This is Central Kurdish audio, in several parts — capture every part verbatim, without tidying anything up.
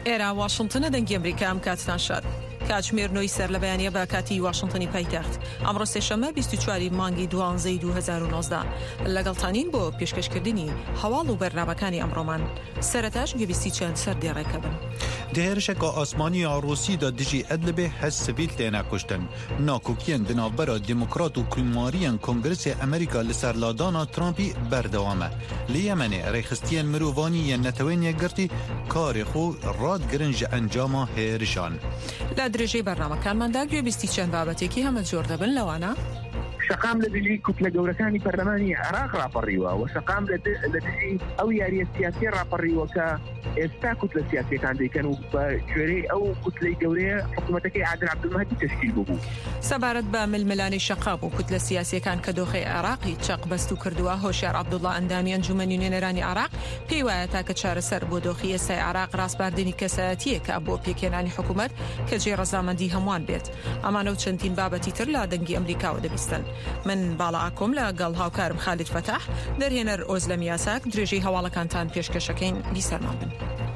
ئێرە واشنگتنە دەنگی ئەمریکا ئەم کاتتان شاد. کاتژمێر نۆی سەر لە بەیانیە بە کاتی واشنگتنی پایتەخت ئەمڕۆ سێشەممە بیست و چوار مانگی دوانزەی دوو هەزار و نۆزدە لەگەڵتانین بۆ پێشکەشکردنی هەواڵ و بەرنامەکانی ئەمڕۆمان. سەرەتاش گوێبیستی چەند سەردێڕێکە بن. دهێرشێکە ئاسمانی ئاڕۆسیدا دژی ئەدلبێ هەست سڤیل تێنە کوشتن. ناکۆکیان دناوبەرە دیموکرات و کوماریان کۆنگرسی ئەمریکا لەسەر لادانا ترامپی بەردەوامە. لە یەمەنێ ڕێخستیان مرۆڤانی یان نەتەوەینیە گرتی کاری خۆ ڕادگرن ژە ئەنجاما هێرشان. لە درێژەی بەرنامەکانماندا گوێبیستی چەند بابەتێکی هەمە جۆر دەبن لەوانە شقام لە دژی کوتلە گەورەکانی پەرلەمانی عێراق ڕاپەڕیوە و شقام لە دژی ئەو یاریە سیاسی ڕاپەڕیوە کە ئێستا کوتلە سیاسیەکان دەیکەن و بە کوێرەی ئەو کوتلەی گەورەیە حکوومەتەکەی عادل عەبدولمەهدی تشکیل بوو. سەبارەت بە ململانی شەقاب و کوتلە سیاسیەکان کە دۆخی عێراقی چەق بەست و کردووە، هۆشیار عەبدوڵڵا ئەندامی ئەنجومەنی نوێنەرانی عێراق پێی وایە تاکە چارەسەر بۆ دۆخی ئێستای عێراق ڕاستباردنی کەسایەتیەکە بۆ پێکێنانی حکوومەت کە جێ ڕەزامەندی هەمووان بێت. ئەمانە و چەندین بابەتی تر لە دەنگی ئەمریکاوە دەبیستن. من باڵا ئاکۆم لەگەڵ هاوکارم خالید فەتاح دەرهێنەر ئۆزلەمی یاساک درێژەی هەواڵەکانتان پێشکەشەکەین بیسەرمان بن.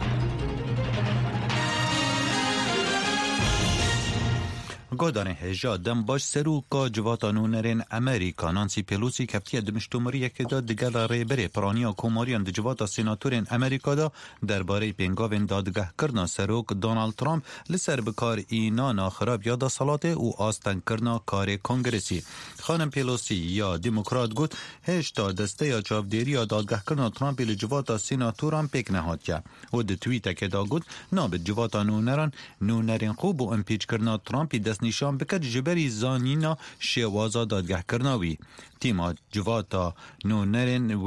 گۆدانê hêja dem baş serûka civata nûnerên Amerîka Nancy Pelosi keftiye di miştomiriyekê da digela rêberê piraniya komariyan di civata senatörên Amerîka da derbarê pêngavên dadgehkirina serok Donald Trump li ser bikarînana xirab ya desalatê û astenkirina karê kongresî. Xanim Pelosi ya demokrat got hêşta desteya çavdêriya dadgehkirina Trumpê li civata senatûran pêk nehatiye. û di twîtekê da got nabit civata nûneran nûnerên xwe bû impîçkirina Trumpî dest نشان بکد جبری زانینا شێوازا دادگهکردنا وی. تیما جواتا نونرین و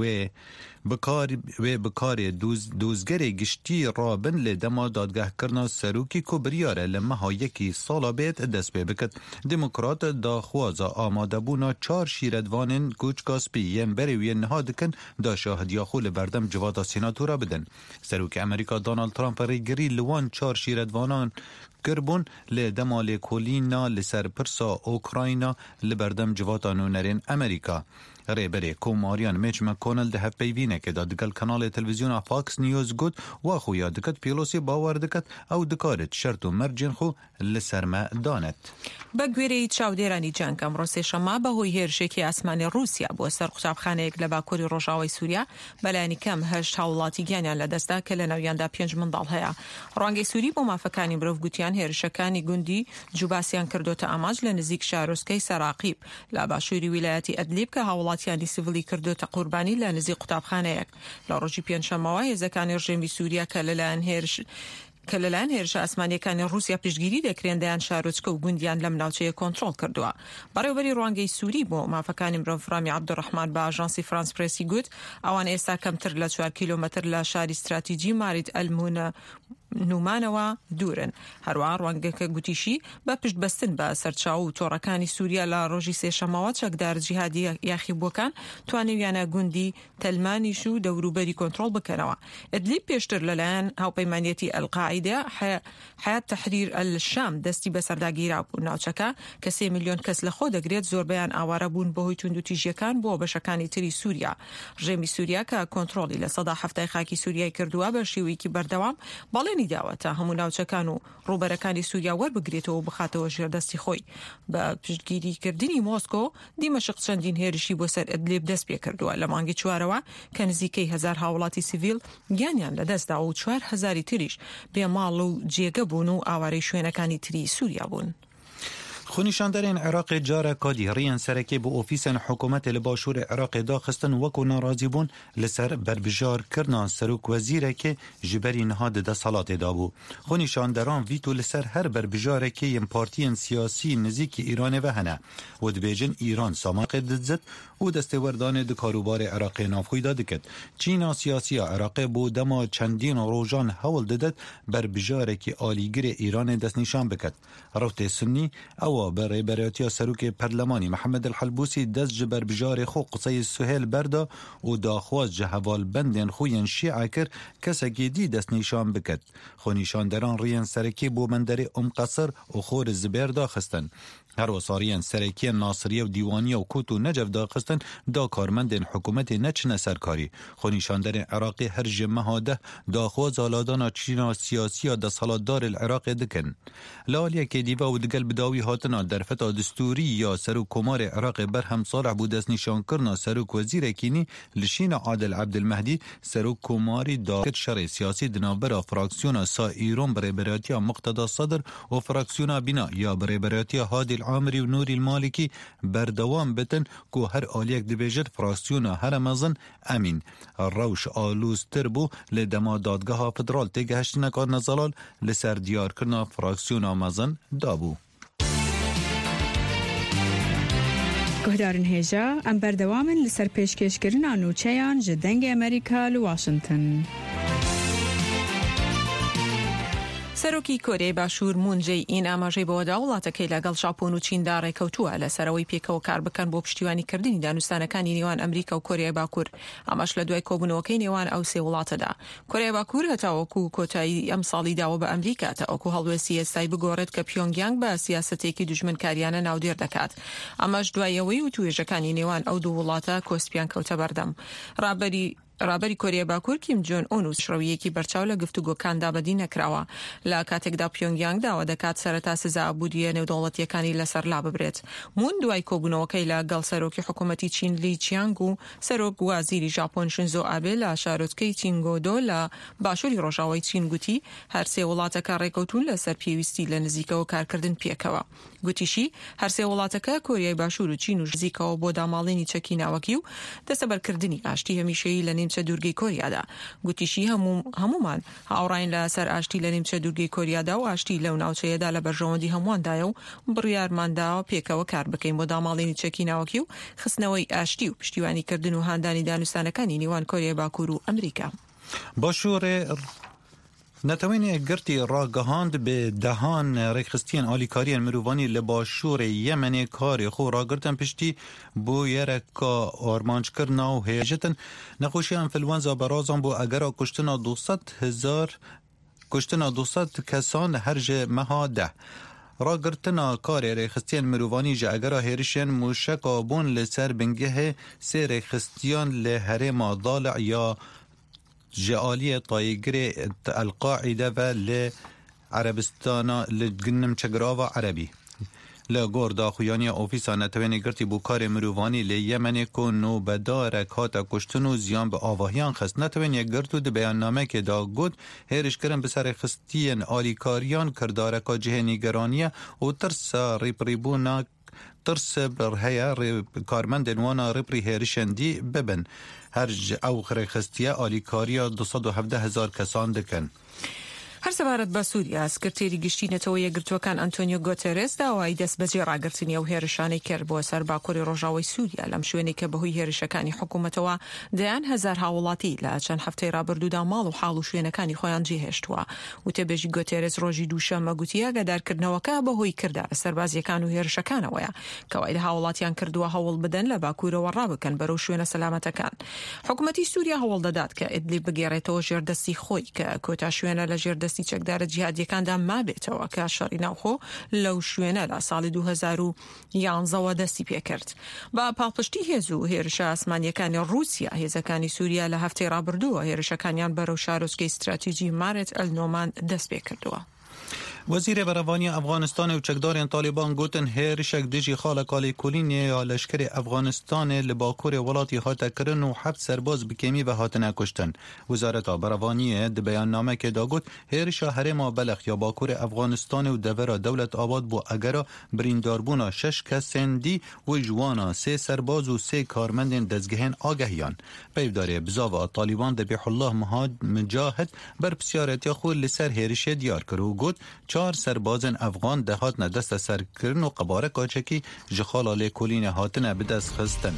بکار و بکار دوز دوزگری گشتی رابن لدما دادگهکردنا سروکی کو بریاره لمها یکی سالا بیت دست پی بکد. دموکرات دا خوازا آماده بونا چار شیردوانین کوچکا سپیین بری وی نها دکن دا شاهدیا خول بردم جواتا سیناتورا بدن. سروک امریکا دونالد ترامپ ریگری لوان چار شیردوانان کربون لدما لکولینا لسر پرسا اوکراینا لبردم جواتا نونرین امریکا. ریبری کوماریان میچ مکونل ده هفپیوینه که دا دگل کانال تلویزیون فاکس نیوز گود و خویا دکت پیلوسی باور دکت او دکارت شرط و مرجن خو لسرما دانت. بەگوێرەی چاودێرانی جەنگ ئەمڕۆ سێشەممە بەهۆی هێرشێکی ئاسمانی رووسیا بۆ سەر قوتابخانەیەک لە باکووری ڕۆژاوای سووریا بەلایانی کەم هەشت هاوڵاتی گیانیان لەدەستدا کە لە ناویاندا پێنج منداڵ هەیە. ڕوانگەی سووری بۆ مافەکانی مرۆڤ گوتیان هێرشەکانی گوندی جوباسیان کردوتە ئاماج لە نزیک شارۆچکەی سەراقیب لە باشووری ویلایەتی ئەدلیب کە هاوڵاتیانی سیڤیلی کردوتە قوربانی لە نزیک قوتابخانەیەک. لە ڕۆژی پێنجشەممەوە هێزەکانی ڕژێمی سووریا کە لەلایەن هێرش کە لەلایەن هێرشە ئاسمانیەکانی رووسیا پشتگیری دەکرێن دەیان شارۆچکە و گوندیان لەم ناوچەیە کۆنتڕۆڵ کردووە. بەڕێوەبەری ڕوانگەی سووری بۆ مافەکانی مرۆڤ ڕامی عەبدوڕەحمان بە ئاژانسی فرانس پرێسی گوت ئەوان ئێستا کەمتر لە چوار کیلۆمەتر لە شاری استراتیجی مارید ئەلمونە نومانەوە دوورن. هەروە ڕوانگەکە گوتیشی بە پشت بەستن بە سەرچاو و تۆڕەکانی سووریا لە ڕۆژی سێشەممەوە چەکدار جیهادی یاخیبووەکان توانەویانە گوندی تەلمانیش و دەوروبەری کۆنتڕۆڵ بکەنەوە. ئەدلیب پێشتر لەلایەن هاوپەیمانیەتی ئەلقاعیدە حیات تەحریر ئەلشام دەستی بەسەرداگیرا بوو. ناوچەکە کە سێ میلیۆن کەس لە خۆ دەگرێت زۆربەیان ئاوارە بوون بەهۆی توندوتیژیەکان بۆ بەشەکانی تری سووریا. ڕژێمی سووریا کە کۆنتڕۆڵی لە سەدا هەفتای خاکی سووریای کردووە بە شێوەیەکی بەردەوام باڵێنی داوەتە هەموو ناوچەکان و ڕوبەرەکانی سووریا وەربگرێتەوە بخاتەوە ژێردەستی خۆی. بە پشتگیریکردنی مۆسکۆ دیمەشق چەندین هێرشی بۆ سەر ئەدلیب دەست پێ کردووە لە مانگی چوارەوە کە نزیکەی هەزار هاوڵاتی سیڤیل گیانیان لەدەستدا و چوار هەزاری تریش بێماڵ و جێگە بوون و ئاوارەی شوێنەکانی تری سووریا بوون. خونیشاندرین عراق جاره کادی ریان سرکی بو اوفیسن حکومت لباشور عراق داخستن وکو ناراضی بون لسر بربجار کرنا سروک وزیره که جبری نهاد ده سالات دابو. خونیشاندران ویتو لسر هر بربجاره که یم پارتین سیاسی نزیک ایران و هنه و دبیجن ایران ساماق دزد و دستوردان د کاروبار عراق نافخوی داده کد. چینا سیاسی عراق بو دما چندین روزان حول ددد بربجاره که آلیگر ایران دست نشان بکد. روت سنی او برای برایتی سروک پرلمانی محمد الحلبوسی دست جبر بجار خو قصی سهیل بردا و داخواز جهوال بندن خوین شیعه کر کسی که دی دست نشان بکد. خو نشاندران ریان سرکی بو مندر ام قصر و خور زبیر داخستن. هر وصاريان سرکیان ناصریه و دیوانیه و کوت و نجف داخستن دا کارمندین حکومت نچنه سرکاری. خونیشاندن عراقی هر جمعه هاده داخواز آلادان چینا سیاسی دا سالادار العراق دکن. لالیه که دیوه و دگل بداوی هاتنا در فتا دستوری یا سروک کمار عراق برهم صالح بود از نشان کرنا سروک وزیر کینی لشین عادل عبدالمهدی سروک کماری داکت شر سیاسی دنابرا فراکسیون سا ایرون برای برایتیا مقتدا صدر و فراکسیون بینا یا برای برایتیا هادی عامری و نوری المالکی بردوام بتن که هر آلیک دبیجت فراکسیون هر مزن امین روش آلوز تربو لدما دادگاه فدرال تیگهشت نکار نزالال لسر دیار کرنا فراکسیون مزن دابو. گهدارن هیجا ام بردوامن لسر پیشکش کرنا نوچیان جدنگ امریکا لواشنطن. سەرۆکی کۆرەی باشوور مون جێ ئین ئاماژەی بۆدا وڵاتەکەی لەگەڵ ژاپۆن و چیندا ڕێکەوتووە لە سەرەوەی پێکەوە کار بکەن بۆ پشتیوانیکردنی دانوستانەکانی نێوان ئەمریکا و کۆریای باکوور. ئەمەش لە دوای کۆبوونەوەکەی نێوان ئەو سێ وڵاتەدا. کۆریای باکوور هەتاوەکو کۆتایی ئەم ساڵی داوە بە ئەمریکا تاوەکو هەڵوێستی ئێستای بگۆڕێت کە پیۆنگیانگ بە سیاسەتێکی دوژمنکاریانە ناودێر دەکات. ئەمەش دوایەوەی و توێژەکانی نێوان ئەو دوو وڵاتە کۆسپیان کەوتە بەردەم. ڕابەری رابری کۆریای باکوور کیم جۆن ئۆن و شڕەویەکی بەرچاو لە گفتوگۆکاندا بەدی نەکراوە لە کاتێکدا پیۆنگیانگ داوا دەکات سەرەتا سزا ئابوووریە نێودەوڵەتیەکانی لەسەر لا ببرێت. مون دوای کۆبوونەوەکەی لەگەڵ سەرۆکی حکوومەتی چین لی چیانگ و سەرۆک وازیری ژاپۆن شینزۆ ئابێ لە شارۆچکەی چینگۆدۆ لە باشووری ڕۆژاوای چین گوتی هەر سێ وڵاتەکە ڕێکەوتون لەسەر پێویستی لە نزیکەوە کارکردن پێکەوە. گوتیشی هەر سێ وڵاتەکە کۆریای باشوور و چین و نزیکەوە بۆ داماڵێنی چەکی ناوەکی و دەسەبەرکردنی ئاشتی هەمیشەیی لە نیمچە دوورگەی کۆریادا. گوتیشی هەموو هەمومان هاوڕاین لە سەر ئاشتی لە نیمچە دوورگەی کۆریادا و ئاشتی لەو ناوچەیەدا لە بەرژەوەندی هەموواندایە و بڕیارماندا پێکەوە کار بکەین بۆ داماڵێنی چەکی ناوەکی و خستنەوەی ئاشتی و پشتیوانیکردن و هاندانی دانوستانەکانی نێوان کۆریای باکوور و ئەمریکا. باشوور نتوانی گرتی را گهاند به دهان ریخستین آلیکاریان مروانی لباشور یمنی کاری خو را گرتن پشتی بو یرکا آرمانچ کرنا و هیجتن نخوشیان فلوانزا برازان بو اگر کشتنا دوست هزار کشتنا دوست کسان هر جه مهاده را گرتنا کاری ریخستین مروانی جه اگر هیرشن موشک آبون لسر بنگه سی ریخستیان لحرم ضالع یا جالية طايقري القاعدة لعربستان لجنم تشغراوا عربي لا غور داخویانی اوفیسا نتوانی گرتی بوکار مروانی لیمن کنو بدارک هاتا کشتنو زیان به آواهیان خست نتوانی گرتو ده بیان نامه که دا گود هیرش کرن بسر خستین آلیکاریان کردارکا جه نیگرانیه و ترسا ریپریبونا ترس برهیا کارمند نوانا ریپری هیرشندی ببن هرج او خرخستیه آلیکاریا دویست و هفده هزار کسان دکن. هەر سەبارەت بە سووریا سکرتێری گشتینەتەوە یەکگرتوەکان ئەنتۆنیۆ گۆتێرێس داوای دەستبەجێ ڕاگررتنی و هێرشانەی کرد بۆ سەر باکووری ڕۆژاوای سووریا لەم شوێنێک کە بەهۆی هێرشەکانی حکوومەتەوە دەیان هەزار هاوڵاتی لە چەند هەفتەی ڕابردوودا ماڵ و حاڵ و شوێنەکانی خۆیان جێهێشتووە. وتێبێژی گۆتێرێس ڕۆژی دووشەممە گوتی ئاگادارکردنەوەکە بەهۆی کردارە سەربازیەکان و هێرشەکانەوەیە کەوای لە هاوڵاتیان کردووە هەوڵ بدەن لە باکوورەوە ڕابکەن بەرەو شوێنە سەلامەتەکان. حکوومەتی سووریا هەوڵ دەدات کە ئیدلیب بگێڕێتەوە ژێردەستی خۆی کە کۆتا شوێنە لە ژێردەستی چەکدارە جیهادیەکاندا مابێتەوە کە شەڕی ناوخۆ لەو شوێنە لە ساڵی دوو هەزار و یانزەوە دەستی پێکرد. بە پاڵپشتی هێز و هێرشە ئاسمانیەکانی رووسیا هێزەکانی سووریا لە هەفتەی ڕابردووە هێرشەکانیان بەرەو شارۆچکەی استراتیژی مارت ئەلنۆمان دەست پێ کردووە. وزیر برەوانی افغانستان و چەکدارên طالبان گوتن هێرشێک دژی خاڵە کاڵێکولینێ یا لەشکری افغانستانê li bakurê welatî hate kirin û heft serbaz bi kêmî ve hatine kuştin. Wizareta Berevaniye di beyannamekê da got hêrişa herêma Belexê ya bakurê Afganistanê û devera dewlet abad bû egera birîndarbûna şeş kesên dî û ji wana sê serbaz û sê karmendên dezgehên agehiyan. Peyvdarê bizava Taliban de Bihullah Mujahid berpisyaretiya xwe li ser hêrişê diyar kir û got چار سربازن افغان ده هاتنه دست سرکرن و قباره کاچکی جخالا لیکولین هاتنه به دست خستن.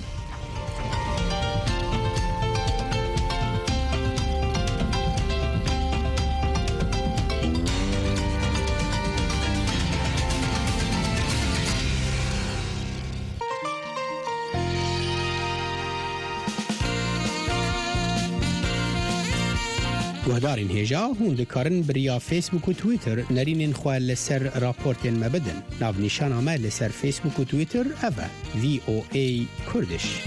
گهدارین هجا هون دکارن بریا فیسبوک و تویتر نرینین خواه لسر راپورتین مبدن ناو نشان آمه لسر فیسبوک و تویتر اوه وی او ای کردش.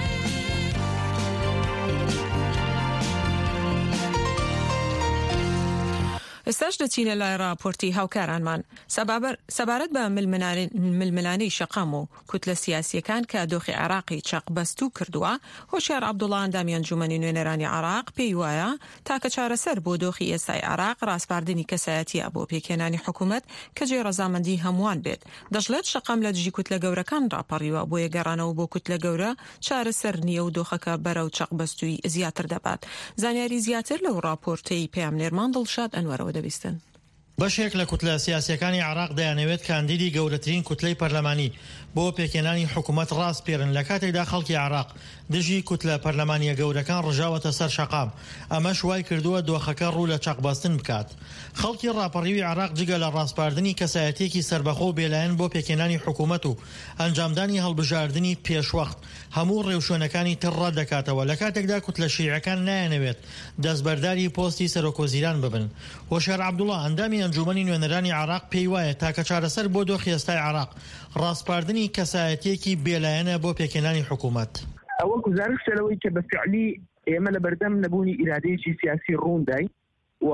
استاش دچینە لای راپۆرتی هاوکارانمان سەبارەت بە ململانەی شەقام و کوتلە سیاسیەکان کە دۆخی عێراقی چەقبەستوو کردووە، هۆشیار عەبدوڵڵا ئەندامی ئەنجومەنی نوێنەرانی عێراق پێی وایە تاکە چارەسەر بۆ دۆخی ئێستای عێراق ڕاستپاردنی کەسایەتیە بۆ پێکێنانی حکوومەت کە جێ ڕەزامەندی هەمووان بێت. دەژڵێت شەقام لە دژی کوتلە گەورەکان ڕاپەڕیوە بۆ یەگەڕانەوە بۆ کوتلە گەورە چارەسەر نییە و دۆخەکە بەرەو چەقبەستووی زیاتر دەبات. زانیاری زیاتر لەو راپۆرتەی پێامنێرمان دڵشاد ئەنوەرەوە دەبیستن. بەشێک لە کوتلە سیاسیەکانی عێراق دەیانەوێت کاندیدی گەورەترین کوتلەی پەرلەمانی بۆ پێکێنانی حکوومەت ڕاست پێرن لە کاتێکدا خەڵکی عێراق دژی کوتلە پەرلەمانیە گەورەکان ڕژاوەتە سەر شەقام. ئەمەش وای کردووە دۆخەکە ڕوو لە چەقبەستن بکات. خەڵکی ڕاپەڕیوی عێراق جگە لە ڕاستپاردنی کەسایەتێکی سەربەخۆ و بێلایەن بۆ پێکێنانی حکوومەت و ئەنجامدانی هەڵبژاردننی پێشوەخت هەموو ڕێوشوێنەکانی تر ڕەت دەکاتەوە لە کاتێکدا کوتلە شیعەکان نایەنەوێت دەستبەرداری پۆستی سەرۆکۆزیران ببن. هۆشیار عەبدوڵڵا ئەندامی ئەنجومەنی نوێنەرانی عێراق پێی وایە تاکە چارەسەر بۆ دۆخی ئێستای عێراق ڕاستپاردنی کەسایەتیەکی بێلایەنە بۆ پێکێنانی حکوومەت. ئەوە گزارش لەوەی کە بە فعلی ئێمە لە بەردەم نەبوونی ئیرادەیەکی سیاسی ڕوندای و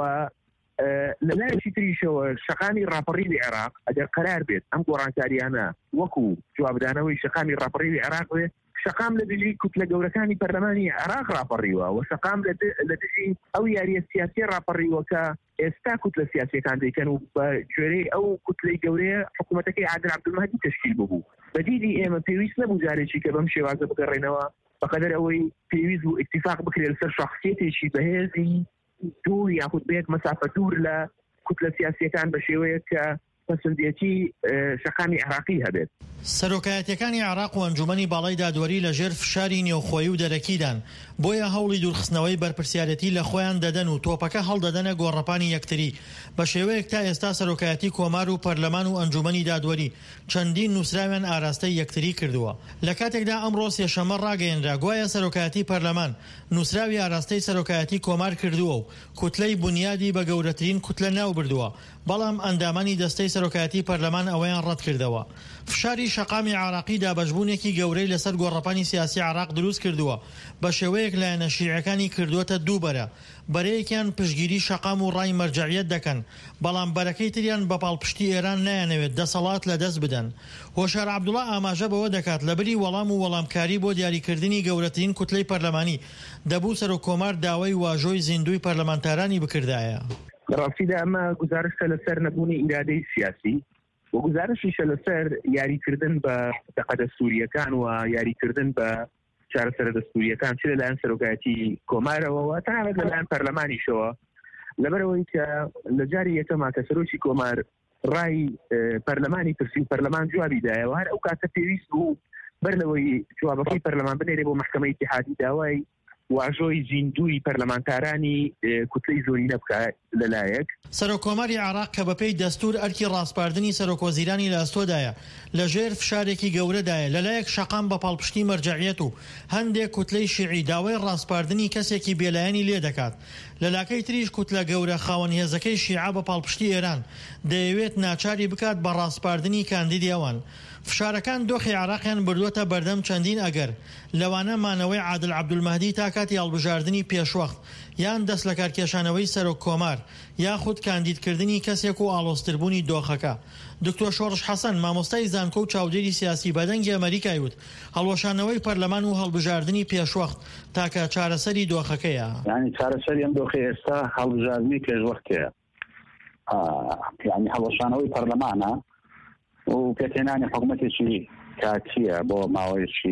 لە لایەکی تریشەوە شەقامی ڕاپەڕیوی عێراق ئەگەر قەرار بێت ئەم گۆڕانکاریانە وەکو جوابدانەوەی شەقامی ڕاپەڕیوی عێراق بێت، شەقام لە دژی کوتلە گەورەکانی پەرلەمانی عێراق ڕاپەڕیوە و شەقام لە دژی ئەو یاریە سیاسی ڕاپەڕیوە کە ئێستا کوتلە سیاسیەکان دەیکەن و بە گوێرەی ئەو کوتلەی گەورەیە حکوومەتەکەی عادل عەبدولمەهدی تەشکیل ببوو. بەدیدی ئێمە پێویست نەبوو جارێکی کە بەم شێوازە بگەڕێنەوە بەقەدەر ئەوەی پێویست بوو ئیتیفاق بکرێت لەسەر شەخصیەتێکی بەهێزی دوور یاخود بێت مەسافە دوور لە کوتلە سیاسیەکان بە شێوەیە کە پەسەندیەتی شەقامی عێراقی هەبێت. سەرۆکایەتیەکانی عێراق و ئەنجومەنی باڵای دادوەری لەژێر فشاری نێوخۆیی و دەرەکیدان، بۆیە هەوڵی دوورخستنەوەی بەرپرسیارەتی لە خۆیان دەدەن و تۆپەکە هەڵدەدەنە گۆڕەپانی یەکتری بە شێوەیەک تا ئێستا سەرۆکایەتی کۆمار و پەرلەمان و ئەنجومەنی دادوەری چەندین نووسراویان ئاراستەی یەکتری کردووە. لە کاتێکدا ئەمڕۆ سێشەمە ڕاگەیەنرا گوایە سەرۆکایەتی پەرلەمان نووسراوی ئاراستەی سەرۆکایەتی کۆمار کردووە و کوتلەی بنیادی بە گەورەترین کوتلە ناو بردووە، بەڵام ئەندامانی دەستەی سەرۆکایەتی پەرلەمان ئەوەیان ڕەت کردەوە. فشاری شەقامی عێراقی دابەشبوونێکی گەورەی لەسەر گۆڕەپانی سیاسی عێراق دروست کردووە، بە شێوەیەک لایەنە شیعەکانی کردووەتە دووبەرە. بەرەیەکیان پشگیری شەقام و ڕای مەرجەعیەت دەکەن، بەڵام بەرەکەی تریان بە پاڵپشتی ئێران نایەنەوێت دەسەڵات لە دەست بدەن. هۆشیار عەبدوڵڵا ئاماژە بەوە دەکات لەبەری وەڵام و وەڵامکاری بۆ دیاریکردنی گەورەترین کوتلەی پەرلەمانی دەبوو سەرۆکۆمار داوای واژۆی زیندوی پەرلەمانتارانی بکردایە. ڕاستیدا ئەمە گزارشە لەسەر نەبوونی ئیرادەی سیاسی و گزارشیشە لەسەر یاریکردن بە دەقە دەستوریەکان و یاریکردن بە چارەسەرە دەستوریەکان چ لەلایەن سەرۆکایەتی کۆمارەوە تا لەلایەن پەرلەمانیشەوە، لەبەرەوەی کە لە جاری یەکەما کە سەرۆکی کۆمار ڕای پەرلەمانی پرسی و پەرلەمان جوابی دایەوە، هەر ئەو کاتە پێویست بوو بەر لەوەی جوابەکەی پەرلەمان بنێرێ بۆ مەحکەمەی ئیتیحادی داوای واژۆی زیندوی پەرلەمانتارانی کوتلەی زۆرینە بکات لەلایەک. سەرۆکۆماری عێراق کە بەپێی دەستور ئەرکی ڕاستپاردنی سەرۆکۆزیرانی لە ئەستۆدایە لەژێر فشارێکی گەورەدایە، لەلایەک شەقام بە پاڵپشتی مەرجەعیەت و هەندێک کوتلەی شیعی داوای ڕاستپاردنی کەسێکی بێلایەنی لێ دەکات. لە لاکەی تریش کوتلە گەورە خاوەن هێزەکەی شیعە بە پاڵپشتی ئێران دەیەوێت ناچاری بکات بە ڕاستپاردنی کاندیدی ئەوان. فشارەکان دۆخی عێراقیان بردووەتە بەردەم چەندین ئەگەر لەوانە مانەوەی عادل عەبدولمەهدی تا کاتی هەڵبژاردننی پێشوەخت یان دەست لە کارکێشانەوەی سەرۆک کۆمار یاخود کاندیدکردنی کەسێک و ئاڵۆزتربوونی دۆخەکە. دکتۆر شۆڕش حەسەن مامۆستای زانکۆ و چاودێری سیاسی بەدەنگی ئەمریکای وت هەڵوەشانەوەی پەرلەمان و هەڵبژاردننی پێشوەخت تاکە چارەسەری دۆخەکەیە. یعنی چارەسەری ئەم دۆخی ئێستا هەڵبژاردننی پێشوەختەیە، یعنی هەڵوەشانەوەی پەرلەمانە و پێکهێنانی حکوومەتێکی کاتیە بۆ ماوەیەکی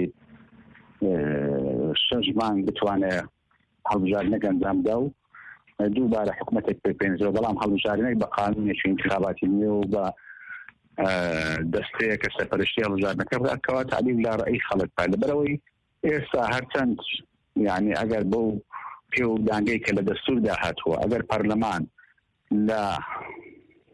شەش مانگ بتوانێت هەڵبژاردنەکە ئەنجام بدا و دووبارە حکوومەتێک پێپێنجەوە، بەڵام هەڵبژاردنێک بە قانونێکی انتخاباتی نیە و بە دەستەیە کە سەرپەرشتی هەڵبژاردنەکە بکەوە تعلیل لە ڕێی خەڵک با. لەبەرەوەی ئێستا هەرچەند یعنی ئەگەر بەو پێ و دانگەی کە لە دەستوردا هاتووە ئەگەر پەرلەمان لە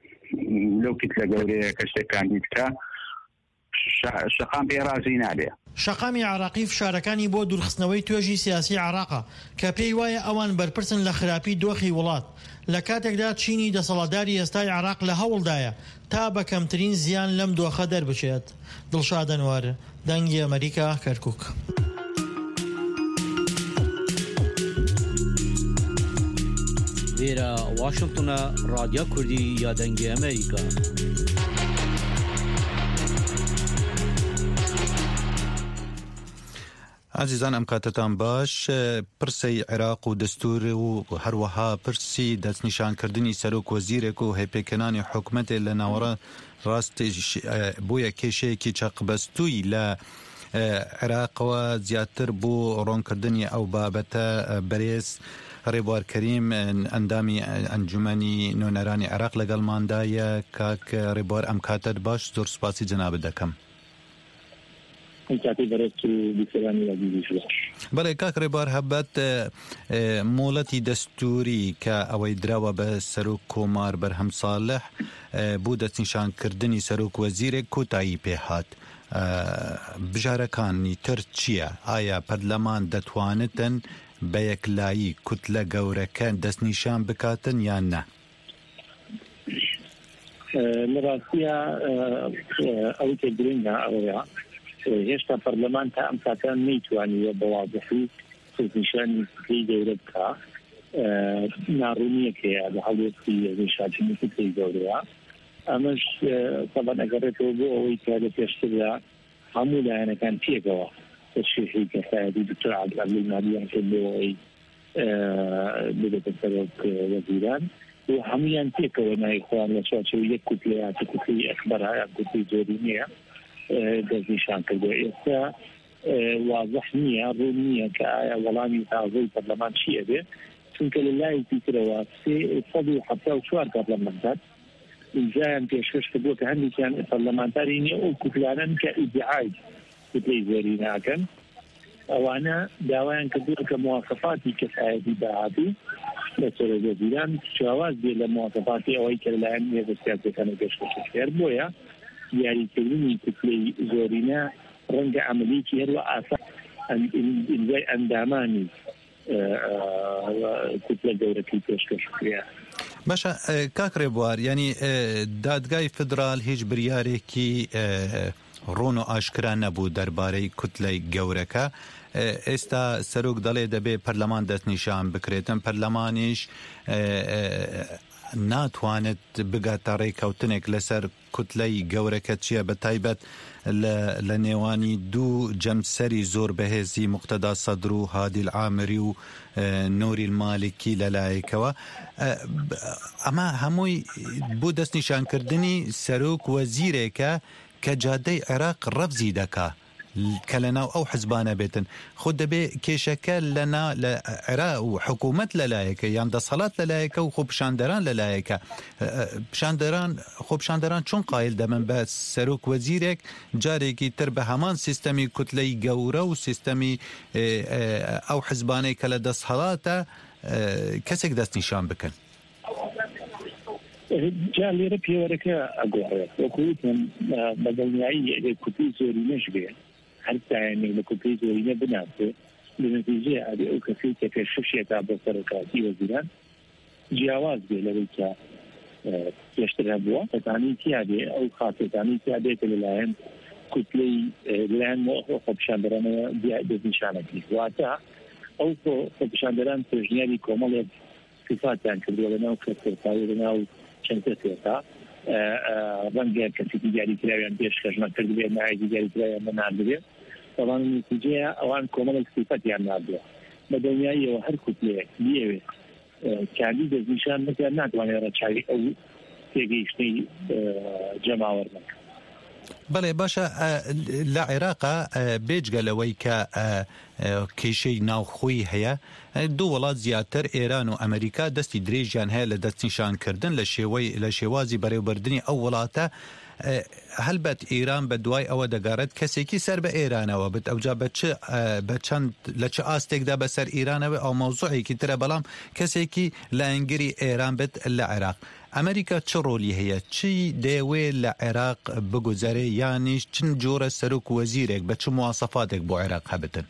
لەو کتلە گەورەیە کە شتێک کاندید بکە شەقام پێ ڕازی نابێ. شەقامی عراقی فشارەکانی بۆ دوورخستنەوەی توێژی سیاسی عراقە کە پێی وایە ئەوان بەرپرسن لە خراپی دۆخی وڵات لە کاتێکدا چینی دەسەڵاتداری ئێستای عراق لە هەوڵدایە تا بە کەمترین زیان لەم دۆخە دەربچێت. دڵشاد ئەنوار، دەنگی ئەمریکا، کەرکووک. وێرە واشنگتنە رادیۆ کوردی یا دەنگی ئەمریکا. عزیزان ئەم کاتتان باش. پرسی عێراق و دەستور و هەروەها پرسی دەستنیشانکردنی سەرۆک وەزیرێک و هێپێکەنانی حکومەتێ لە ناوەڕە ڕاستی بۆیە کێشەیەکی چەقبەستووی لە عێراقەوە زیاتر بۆ ڕۆنکردنی ئەو بابەتە بەرێز ڕێبوار کەریم ئەندامی ئەنجومەنی نوێنەرانی عێراق لەگەڵماندایە. کاک ڕێبوار ئەم کاتت باش، زۆر سوپاسی جەنابەت دەکەم. بەڵێ کاک ڕێبوار، هەبەت مۆڵەتی دەستوری کە ئەوەی دراوە بە سەرۆک کۆمار بەرهەم ساڵح بوو دەستنیشانکردنی سەرۆک وەزیرێک کۆتایی پێهات. بژارەکانی تر چییە؟ ئایا پەرلەمان دەتوانتن بە یەکلایی کوتلە گەورەکە دەستنیشان بکاتن یان نە؟ لە ڕاستیە ئەوەی کە گرنگە ئەوەیە هێشتا پەرلەمان تا ئەم کاتان نەیتوانیوە بە واضحی دەستنیشانی کوتلەی گەورە بکە. ناڕوونیەکەیە لە هەڵوێستی دەستنیشانی کوتلەی گەورەیە. ئەمەش تەبەن ئەگەڕێتەوە بۆ ئەوەی کە لە پێشتردا هەموو لایەنەکان پێکەوە تشریحی کەسایەتی دکتۆر عەبدولعەزیز نابیان کرد بۆ ئەوەی ببێتە سەرۆک وەزیران و هەمویان پێکەوە نای خۆیان لە چوارچێوەی یەک کوتلەیە کە کوتلەی ئەکبەرە یان کوتلەی زۆرینەیە دەستنیشان کردووە. ئێستا واضح نییە، ڕوون نییە کە ئایا وەڵامی تازەی پەرلەمان چییە بێ، چونکە لە لایەکی ترەوە سەد و حەفتا و چوار پەرلەمانتار ئیمزایان پێشکەش کردووە کە هەندێکیان پەرلەمانتاری نییە ئەو کوتلانن کە ئیدعای کوتلەی زۆرینەکەن. ئەوانە داوایان کردووە کە موافقاتی کەسایەتی داهاتوو لە سەرۆک وەزیران جیاواز بێت لە موافقاتی ئەوەی کە لەلایەن هێزە سیاسیەکانی پێشکەش کرد. بۆیە دیاریکردنی کوتلەی زۆرینە ڕەنگە عەمەلیەکی هەروە ئاسان ئیمزای ئەندامانی کوتلە گەورەکەی پێشکەش کرا. باشە کاک ڕێبوار، ینی دادگای فدرال هیچ بریارێکی ڕۆن و ئاشکرا نەبوو دەربارەی کوتلەی گەورەکە. ئێستا سەرۆک دەڵێ دەبێ پەرلەمان دەستنیشان بکرێتن، پەرلەمانیش ناتوانێت بگاتە ڕێکەوتنێک لەسەر کوتلەی گەورەکە چییە، بە تایبەت لە نێوانی دوو جەمسەری زۆر بەهێزی موقتەدا سەدر و هادی العامری و نۆری المالکی لەلایەکەوە. ئەمە هەمووی بۆ دەستنیشانکردنی سەرۆک وەزیرێکە کە جادەی عێراق ڕەفزی دەکا کە لەناو ئەو حزبانە بێتن. خۆ دەبێ کێشەکە لەنا لە عێراق و حکوومەت لەلایەکە یان دەسەڵات لەلایەکە و خۆ پیشاندەران لەلایەکە. پیشاندەران خۆ پیشاندەران چۆن قایل دەبن بە سەرۆک وەزیرێک جارێکی تر بە هەمان سیستەمی کوتلەی گەورە و سیستەمی ئەو حزبانەی کە لە دەسەڵاتە کەسێک دەستنیشان بکەن؟ جا لێرە پێوەرەکە ئەگۆڕێت وەکووتم بە دڵنیایی کوتلەی زۆرینەش بێ هەرتایانێک لە کوتلەی زۆرینە بناسێ لە نەتیجەیە ئەبێ ئەو کەسەی کە پێشکەشێکا بە سەرۆکاتی وەزیران جیاواز بێ لەوەی کە پێشتر هەبووە تەتانی تیا بێ ئەو خاصێتانی تیا بێتە لەلایەن کوتلەی لەلایەن خۆپیشاندەرانەوە دەستنیشانەکەی واتە ئەو خۆپیشاندەران پێشنیاری کۆمەڵێک صفاتیان کردووە لەناو کەسێتاوی لەناو چەند کەسێتا ڕەنگە کەسێکی دیاریکراویان پێشکەش نەکرد بێت نایەکی دیاریکراویان بەناردبێت بەڵام نتیجەیە ئەوان کۆمەڵێک صفەتیان نادووە. بە دڵنیاییەوە هەر کوتلەیەک بێوێت کاندی دەستنیشان بکات ناتوانێت ڕەچاوی ئەو تێگەیشتەی جەماوەڕ نەکات. بەڵێ باشە لە عێراقا بێجگەلەوەی کە کێشەی ناوخۆی هەیە دوو وڵات زیاتر ئێران و ئەمریکا دەستی درێژیان هەیە لە دەستنیشانکردن لە شێوەی لە شێوازی بەڕێوەبردننی ئەو وڵاتە هەلبەت ئیران بە دوای ئەوە دەگەڕێت کەسێکی سەر بە ئێرانەوە بێت ئەوجا بە چەند لە چ ئاستێکدا بەسەر ئیرانەوە ئەو مەوزوعێکی ترە بەڵام کەسێکی لە ئەنگری ئێران بێت لە عێراق. ئەمریکا چ ڕۆلی هەیە؟ چی دەیەوێ لە عێراق بگوزارێ یانیش چند جۆرە سەرۆک وەزیرێک بە چ مواسەفاتێک بۆ عێراق هەبتن؟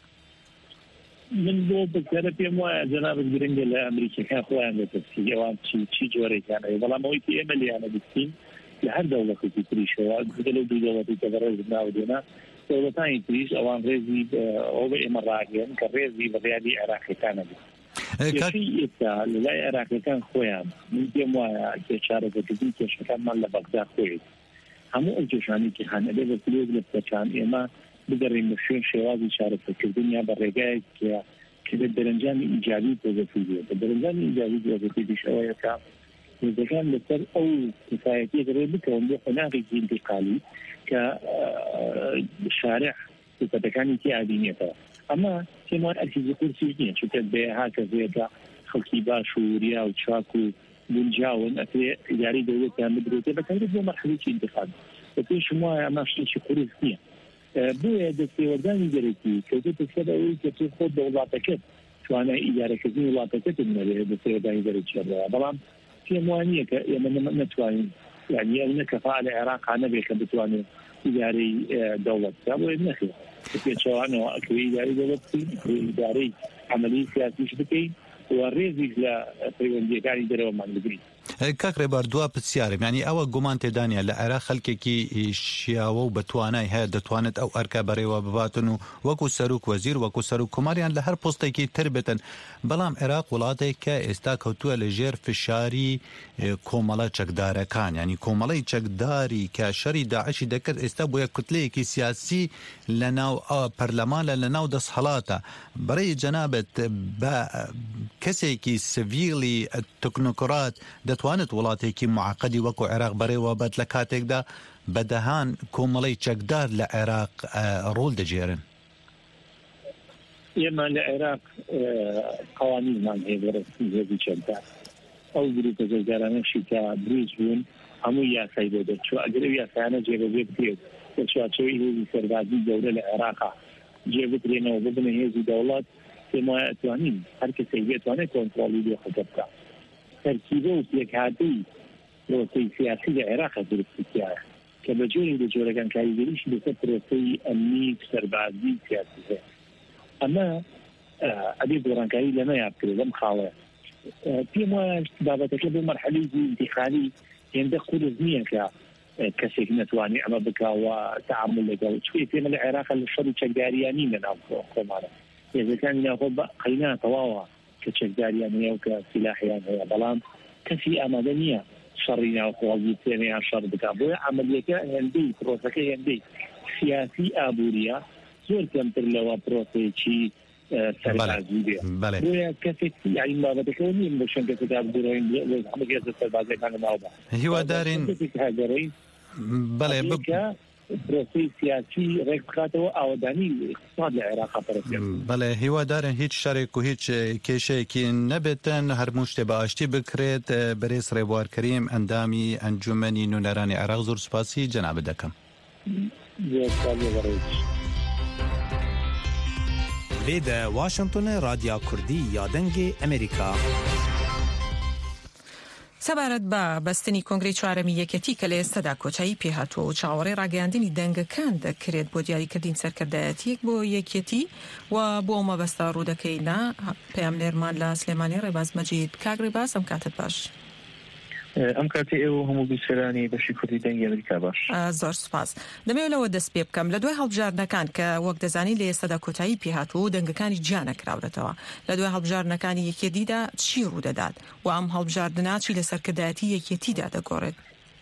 من بۆ بکارە پێم وایە جەنابەت گرنگە لە ئەمریکەکان خۆیان دەتەفسی ئەوان چی جۆرێکیان هەیە، بەڵام ئەوەی کە ئێمە لیانە بستین لە هەر دەوڵەتێکی تریشەوە لەو دوو دەوڵەتی کە بەڕێز ناودێنە دەوڵەتانی تریش ئەوان ڕێزی ئەو بە ئێمە ڕاگەن کە ڕێزی بەڕیادی عێراقیەکانە بێت. ئێستا لە لای عێراقیەکان خۆیان من پێم وایە کێ چارەسەرکردنی کێشەکانمان لە بەغدا خۆیت هەموو ئەو کێشانێکی هەنەبێ بە پلۆک لە پەچان ئێمە بگەڕین بە شوێن شێوازی چارەسەرکردن یا بە ڕێگایەک کە بە دەرەنجامی ئیجابی پۆزەتی بێت. بە دەرەنجامی ئیجابی پۆزەتیش ئەوەیە کە هێزەکان لەسەر ئەو کفایەتیەک ڕێ بکەون بۆ قۆناغێکی انتقالی کە شارع سیفەتەکانی تیادینێتەوە. ئەمە پێم وایە ئەرکیزی قورسیش نییە، چونکە بێها کەسێکە خەڵکی باش و وریا و چاک و گونجاون ئەتێ ئیدارەی دەوڵەتیان بدرێتێ بەتایبەت بۆ مەرحەلەیەکی انتقال. بە پێشم وایە ئەمە شتێکی قورس نییە. بۆیە دەستێوەردانی دەرەکی کەوتێتە سەر ئەوەی کە تۆ خۆت بە وڵاتەکەت توانای ئیدارەکردنی وڵاتەکەت نەبێت دەستێوەردانی دەرەکیەوە. بەڵام پێم وانییە کە ئێمە نەتوانین یعنی ئەو نەکەفا لە عێراقا نەبێت کە بتوانێت ئیدارەی دەوڵەتکە بۆیە نەخێت پێچەوانەوە ئەکەوێ ئیدارەی دەوڵەت بکەین، ئیدارەی عەمەلی سیاسیش بکەین و ڕێزیش لە پەیوەندیەکانی دەرەوەمان بگرین. کاک ڕێبار دوا پرسیارم، یعنی ئەوە گومان تێدانە لە عێراق خەڵکێکی شیاوە و بەتوانای هەیە دەتوانێت ئەو ئەرکە بەڕێوە بباتن و وەکو سەرۆک وەزیر وەکو سەرۆک کۆماریان لە هەر پۆستێکی تر بێتن. بەڵام عێراق وڵاتێک کە ئێستا کەوتووە لە ژێر فشاری کۆمەڵە چەکدارەکان، ینی کۆمەڵەی چەکداری کە شەری داعشی دەکرد ئێستا بۆیە کوتلەیەکی سیاسی لە ناو پەرلەمانە لە ناو دەسەڵاتە. بەڕێی جەنابەت بە کەسێکی سڤیلی تەکنۆکرات دەتوانێت وڵاتێکی معقدی وەکو عێراق بەڕێوە بەت لە کاتێکدا بەدەهان کۆمەڵەی چەکدار لە عێراق ڕۆڵ دەجێرن؟ ئێمە لە عێراق قوانینمان هەیە بۆ ڕێزی چەکدار. ئەو گروپە چەکدارانەشی کە دروست بوون هەموو یاسای بۆ دەرچووە. ئەگەر ئەو یاسایانە جێبەجێ بکرێت بە چوارچێوەی هێزی سەربازی گەورە لە عێراقا جێ بکرێنەوە ببنە هێزی دەوڵەت، پێم وایە ئەتوانین هەر کەسێک بێتوانێت کۆنتڕۆڵی دۆخەکە بکات. تەرکیبە و پێکهاتەی پرۆسەی سیاسی لە عێراقا دروستکرایە کە بە جۆری لە جۆرەکان کاریگەریشی لەسەر پرۆسەی ئەمنی سەربازی سیاسی هەیە. ئەمە ئەبێ گۆڕانکاری لەمە یا بکرێت لەم خاڵەیە. پێم وایە بابەتەکە بۆ مەرحەلەیەکی انتیخابی هێندە قورس نییە کە کەسێک نەتوانێت ئەمە بکاوە تەعامل لەگەڵ چوێ پێمە لە عێراقا لە شەڕی چەکداریانی لە ناو خۆمانە هێزەکانی ناوخۆ قەینا تەواوە کە چەکداریان هەیە و کە سیلاحیان هەیە، بەڵام کەسی ئامادە نییە شەڕی ناوخۆڵی پێنەیان شەڕ بکات. بۆیە عەمەلیەکە هێندەی پرۆسەکە هێندەی سیاسی ئابووریە زۆر کەمتر لەوە پرۆسەیەکی سەربازی بێت. بۆیە کەسێک یعنی بابەتەکەەوە نیم بە شەن کەسێک ئابدوڕۆین هەموو گێزە سەربازەکانە ناودا هیوادارین بەڵێ پرۆسی سیاسی ڕێک بخاتەوە ئاوەدانی اقتصاد لە عێراق پەرەسێت. بەڵێ هیوادارن هیچ شەڕێک و هیچ کێشەیەکی نەبێتن، هەرموو شتێ بە ئاشتی بکرێت. بەرێز ڕێبوار کەریم ئەندامی ئەنجومەنی نوێنەرانی عێراق زۆر سوپاسی جەنابەت دەکەم. لێدە واشنگتۆنە رادیا کوردی یا دەنگی ئەمریکا. سەبارەت بە بەستنی کۆنگرەی چوارەمی یەکەتی کە لە ئێستادا کۆچایی پێهاتووە و چاوەڕێی ڕاگەیاندنی دەنگەکان دەکرێت بۆ دیاریکردنی سەرکردایەتیەک بۆ یەکێتی و بۆ مەبەستە ڕوودەکەینا پەیامنێرمان لە سلێمانی ڕێباز مەجید. کاک ڕێباز ئەم کاتت باش. ئەم کاتی ئێوە هەموو بیسەرانی بەشی کوردی دەنگی ئەمریکا باش. زۆر سوپاس. دەمەوێت لەوە دەست پێ بکەم لە دوای هەڵبژاردنەکان کە وەک دەزانی لە ئێستادا کۆتایی پێهاتووە و دەنگەکانی گیانە کراورەتەوە، لە دوای هەڵبژاردنەکانی یەکێتیدا چی ڕوودەدات و ئەم هەڵبژاردنە چی لە سەرکردایەتی یەکێتیدا دەگۆڕێت؟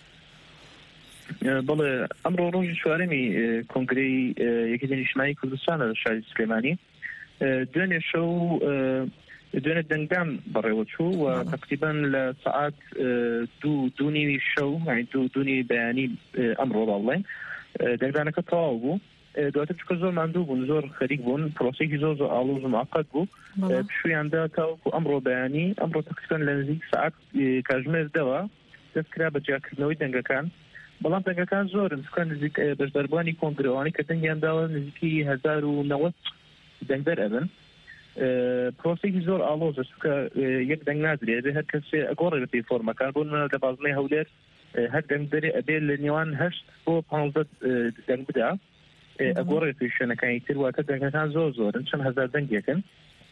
بەڵێ ئەمڕۆ ڕۆژی چوارەمی کۆنگرەی یەکێتی نیشتیمانی کوردستانە لە شاری سلێمانی دوێنێ شەو دوێنێ دەنگدان بەڕێوە چوو و تقریبا لە سەعات دوو دوونی شەو دوو دوونی بەیانی ئەمڕۆ بەڵێن دەنگدانەکە تەواو بوو. دواتر چکە زۆر ماندوو بوون، زۆر خەریک بوون، پرۆسەیەکی زۆر زۆر ئاڵۆز و معقەد بوو. پشوویاندا تاوەکو ئەمڕۆ بەیانی ئەمڕۆ تقریبا لە نزیک سەعات کاتژمێر دەوە دەستکرا بە جیاکردنەوەی دەنگەکان بەڵام دەنگەکان زۆرن چکە نزیک بەشداربوانی کۆنگرەوانی کە دەنگیان داوە نزیکی هەزار و نەوەت دەنگدەر ئەبن پرۆسێکی زۆر ئاڵۆزە چکە یەک دەنگ نادرێت هەر کەسێ ئەگۆڕێ پێی فۆرمەکان بۆ لە بازنەی هەولێر هەر دەنگدەرێ ئەبێ لە نێوان هەشت بۆ پانزدە دەنگ بدا ئەگۆڕێ پێی شوێنەکانی تر واتە دەنگەکان زۆر زۆرن چەند هەزار دەنگێکن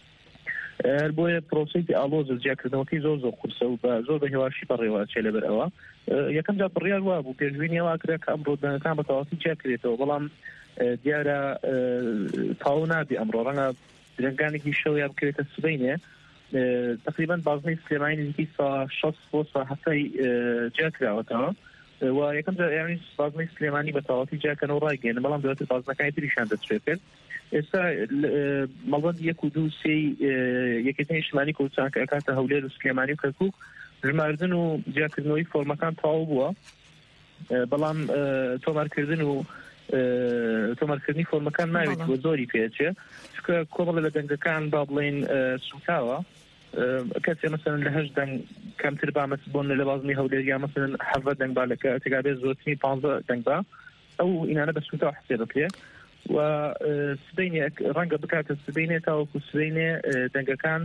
هەر بۆیە پرۆسێکی ئاڵۆزە جیاکردنەوەکەی زۆر زۆر قورسە و بە زۆر بە هێواشی بەڕێوەچێ لەبەر ئەوە یەکەم جا بڕیار وا بوو پێشبینی ئەوە کرا کە ئەمڕۆ دەنگەکان بە تەواوی جیاکرێتەوە بەڵام دیارە تاو نابی ئەمڕۆ ڕەنگە درنگانێکی شەو یا بکرێتە سبەینێ تقریبا بازنەی سلێمانی نزیکی شەست بۆ هەفتەی جیاکراوەتەوە و یەکەم جا یعنی بازنەی سلێمانی بە تەواوی جیاکەنەوە ڕایگەێنن بەڵام دواتر بازنەکانی تریشان دەچێت کرد ئێستا مەڵبەند یەک و دوو سێ یەکێتنی نیشتیمانی کوردستان کە ئەکاتە هەولێر و سلێمانی و کەرکووک ژماردن و جیاکردنەوەی فۆرمەکان تەواو بووە بەڵام تۆمارکردن و تۆمارکردنی فۆرمەکان ناوێت بۆ زۆری پێچێ چکە کۆمەڵە لە دەنگەکان با بڵێن سوتاوە کەسێ مەسەن لە هەشت دەنگ کەمتر بامەس بۆن لە بازنی هەولێر یا مەسەن حەڤە دەنگ با لەکە تێگابێ زۆرترین پانزدە دەنگ با ئەو ئینانە بە سوتاوە حسێ دەکرێت و سبەینێ ڕەنگە بکاتە سبەینێ تاوەکو سبەینێ دەنگەکان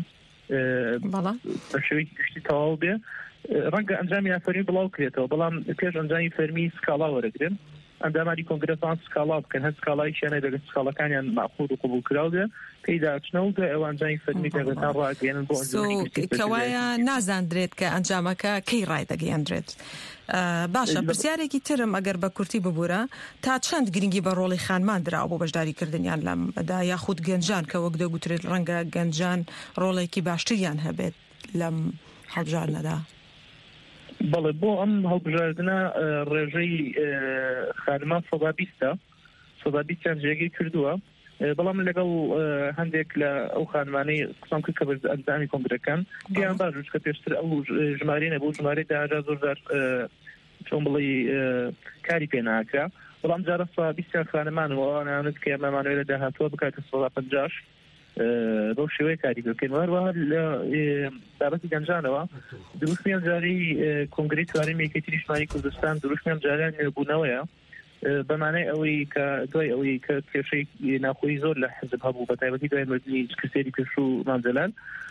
بە شێوەیەکی گشتی تەواو بێ ڕەنگە ئەنجامی نافەرمی بڵاو کرێتەوە بەڵام پێش ئەنجامی فەرمی سکاڵا وەرەگرن ئەندامانی کۆنگرەسان سکاڵا بکەن هەر سکاڵای شانە دەگەن سکاڵەکانیان ماخود و قبول کراوە پێیدا چنەوە ئەو ئەنجامی فەرمی دەگەتان ڕاگەێنن بۆ کەوایە نازاندرێت کە ئەنجامەکە کەی ڕای دەگەیاندرێت باشە پرسیارێکی ترم ئەگەر بە کورتی ببوورە تا چەند گرنگی بە ڕۆڵی خانمان درا بۆ بەشداریکردنیان لەمدا یاخود گەنجان کە وەک دەگوترێت ڕەنگە گەنجان ڕۆڵێکی باشتریان هەبێت لەم هەڵبژاردنەدا بەڵێ بۆ ئەم هەڵبژاردنە ڕێژەی خانمان سەدا بیستە سەدا بیستیان جێگەی کردووە بەڵام لەگەڵ هەندێک لە ئەو خانمانەی قسم کرد کە بە ئەنجامی کۆنگرەکان دیان باش کە پێشتر ئەو ژمارەیە بۆ ژمارەی داهزار زۆر چۆن بڵێ کاری پێ ناکرا بەڵام جارە سەدا بیستیان خانمانەوە ئەوانەیانت کە ئێمەمانەوەی لە داهاتووە بکاتە سەدا پەنجاش بەو شێوەیە کاری بکەین وەروە لە بابەتی گەنجانەوە دروستمیان جاری کۆنگرەی توارەی یەکێتی نیشتیمانی کوردستان دروستمیان جاریان نێبوونەوەیە بەمانای ئەوەی کە دوای ئەوەی کە کێشەی ناخۆی زۆر لە حزب هەبوو بە تایبەتی دوای مردنی کەسێری پێشوو مانجەلان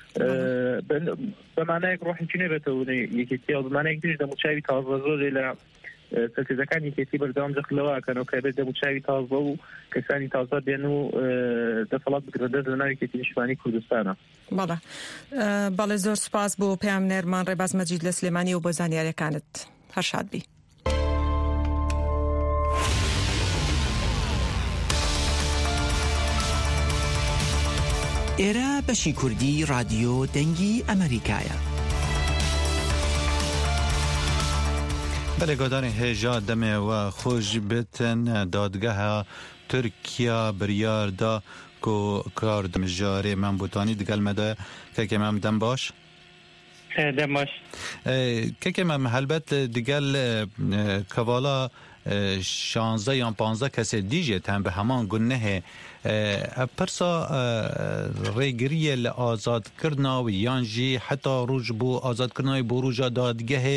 بەمانایەک ڕۆحێکی نەبێتەوە یەکێتی و بەمانایەک دیش دەموچاوی تازە زۆر لە سەرکردەکان یەکێتی بەردەوام جەخلەوەکەنەوە کە بێت دەموچاوی تازە و کەسانی تازە بێن و دەسەڵات بکردە لە ناوی یەکێتی نیشتیمانی کوردستانە بەڵێ بەڵێ زۆر سپاس بۆ پێام نێرمان ڕێباز مەجید لە سلێمانی و بۆ زانیاریەکانت هەر شاد بی. ئێرە بەشی کوردی رادیۆ دەنگی ئەمریکایە. بەلێگۆدانی هێژا دەمێوە خۆش بتن دادگەها تورکیا بریاردا کو کار دمجارێ مەمبوتانی دگەلمەدە کەکێ مەم دەم باش دەم باش کەکێ مەم هەلبەت دگەل کەڤاڵا شانزە یان پانزە کەسێ دیژێت هەم بە هەمان گونەهێ پرسا ڕێگریە لە ئازادکردنەوەی یان ژی حتا ڕوژ بۆ ئازادکردنەوەی بۆ ڕوژە دادگەهێ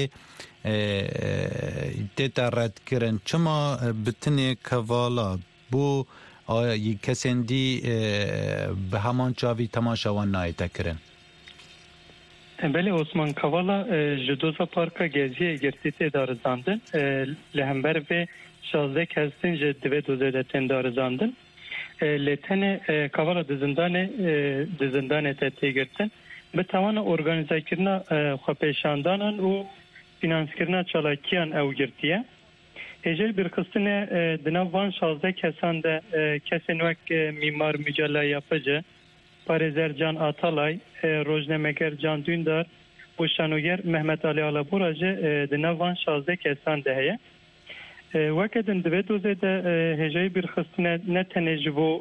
تێتە ڕەتکردن چما بتنێ کەڤاڵا بۆ کەسێندی بە هەمان چاوی تەماشاوان نایەتەکردن. بله عثمان کاوالا جدوزا پارکا گزیه گرتیته دارزاندن لهمبر به شازده کستین جدوه دوزه دارزاندن لتنه کاوالا دزندان دزندان تتی گرتن به توان ارگانیزه کرنا خوپیشاندانان و فینانس کرنا چالاکیان او گرتیه هجل برخستنه دنوان شازده کسان ده کسین وک میمار مجله یافجه پارێزەر جان ئاتەڵای ڕۆژنامەگەر جان دوندار بۆ شانۆگەر مەحمەد عەلی ئالەبوڕەجە di ناvan şazdeh kesan de heye weke din divê dozê de hêjeyê bîrxistine ne tenê ji bo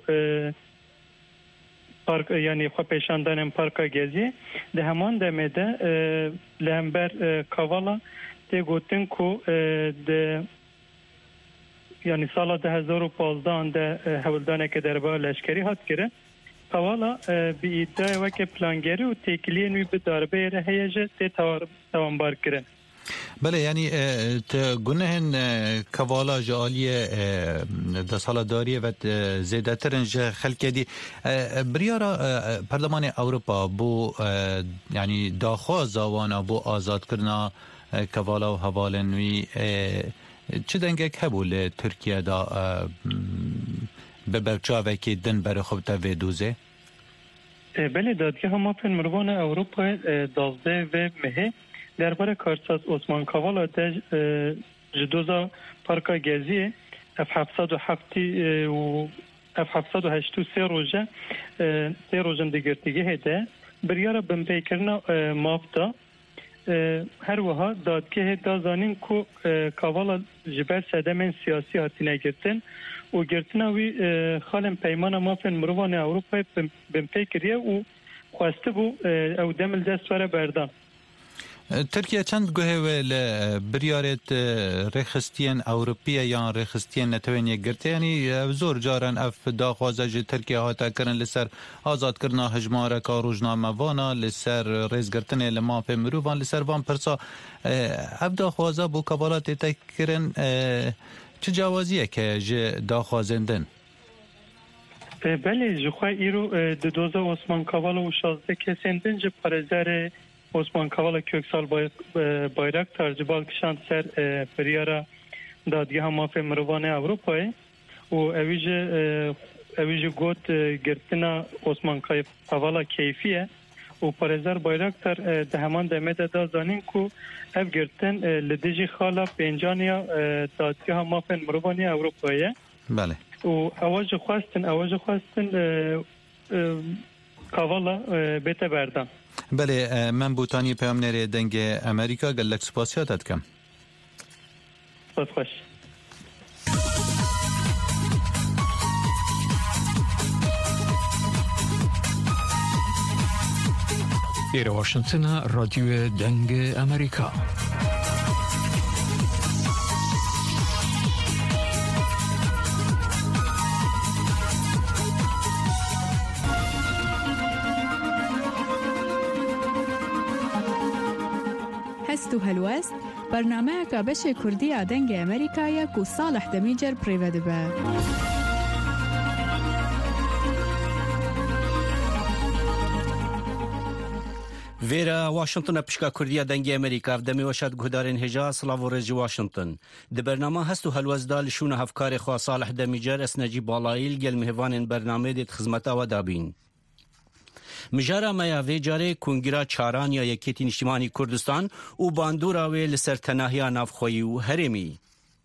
park yanî xwepêşandanên parka geziyê di heman demê de li hember kavala tê gotin ku di yanî sala di hezar û panzdehan de hewildaneke derba leşkerî hat kirin Kavala bi iddiaya veke plangeri û têkiliyên wî bi darbeyê re heye ji tê tawanbar kirin. بله یعنی گنهن کوالا جالیه در سال داریه و زیده ترنج خلق دی بریارا پارلمان اروپا بو یعنی داخواز آوانا بو آزاد کرنا کوالا و حوالنوی چه دنگک هبول ترکیه دا به برچاوه که دن بر خوب تا ویدوزه؟ بله دادگاه ما پن مروان اروپا دازده و مهه درباره کارساز عثمان کاوالا در جدوزا پارکا گزیه اف هفتصد و هفتی و اف هفتصد و هشت و سه روزه سه روزن دگرتگی هده بریارا بمپیکرنا مافتا هر وها دادگاه دازانین کو کاوالا جبر سدمن سیاسی هاتی نگرتن و گرتناوی خالم پیمان مافن مروان اروپا بمپیکریه و خواسته بو او دمل دست وره بردان ترکیه چند گوه ول بریارت رخستین اوروپیه یا رخستین نتوانی گرته یعنی زور جارن اف داخوازه ترکیه هاتا کرن لسر آزاد کرنا هجماره کا روزنامه وانا لسر ریز گرتن لما په مروان لسر وان پرسا اف داخوازه بو کابالات تکرن چه جوازیه که ج داخوازندن؟ بله جخوا ایرو دو دوزه عثمان کاوالا و شازده کسندن ج پرزر عثمان کاوالا köksal bayrak tercibal kişan ser periyara dadgah mafê mirovan Avrupayê û ew jî ew jî got girtina Osman Kavala keyfiye û parêzer bayraktar di heman demê de da zanîn ku ev girtin li dijî xala pêncaniya dadgah mafên mirovan Avrupayê bale û ew jî xwestin ew jî xwestin Kavala bête berdan. بله من بوتانی پیامنر دنگ امریکا گلک سپاسیاتت کم سپاس خوش ایر واشنگتن رادیو دنگ امریکا هست و هلوست برنامه که بشه کردی آدنگ امریکایی که صالح دمیجر پریوده به ویرا واشنطن پشکا کردی دنگ امریکا دمی وشد گهدارین هجا سلاو رج واشنطن د برنامه هست و هلوز دال شون هفکار خوا صالح دمیجر اسنجی بالایل گل مهوان برنامه دیت خدمت و دابین مجارا میاوی جاره کنگرا چاران یا یکیتی نشتیمانی کردستان و باندورا وی لسر تناهیا نافخویی و هرمی.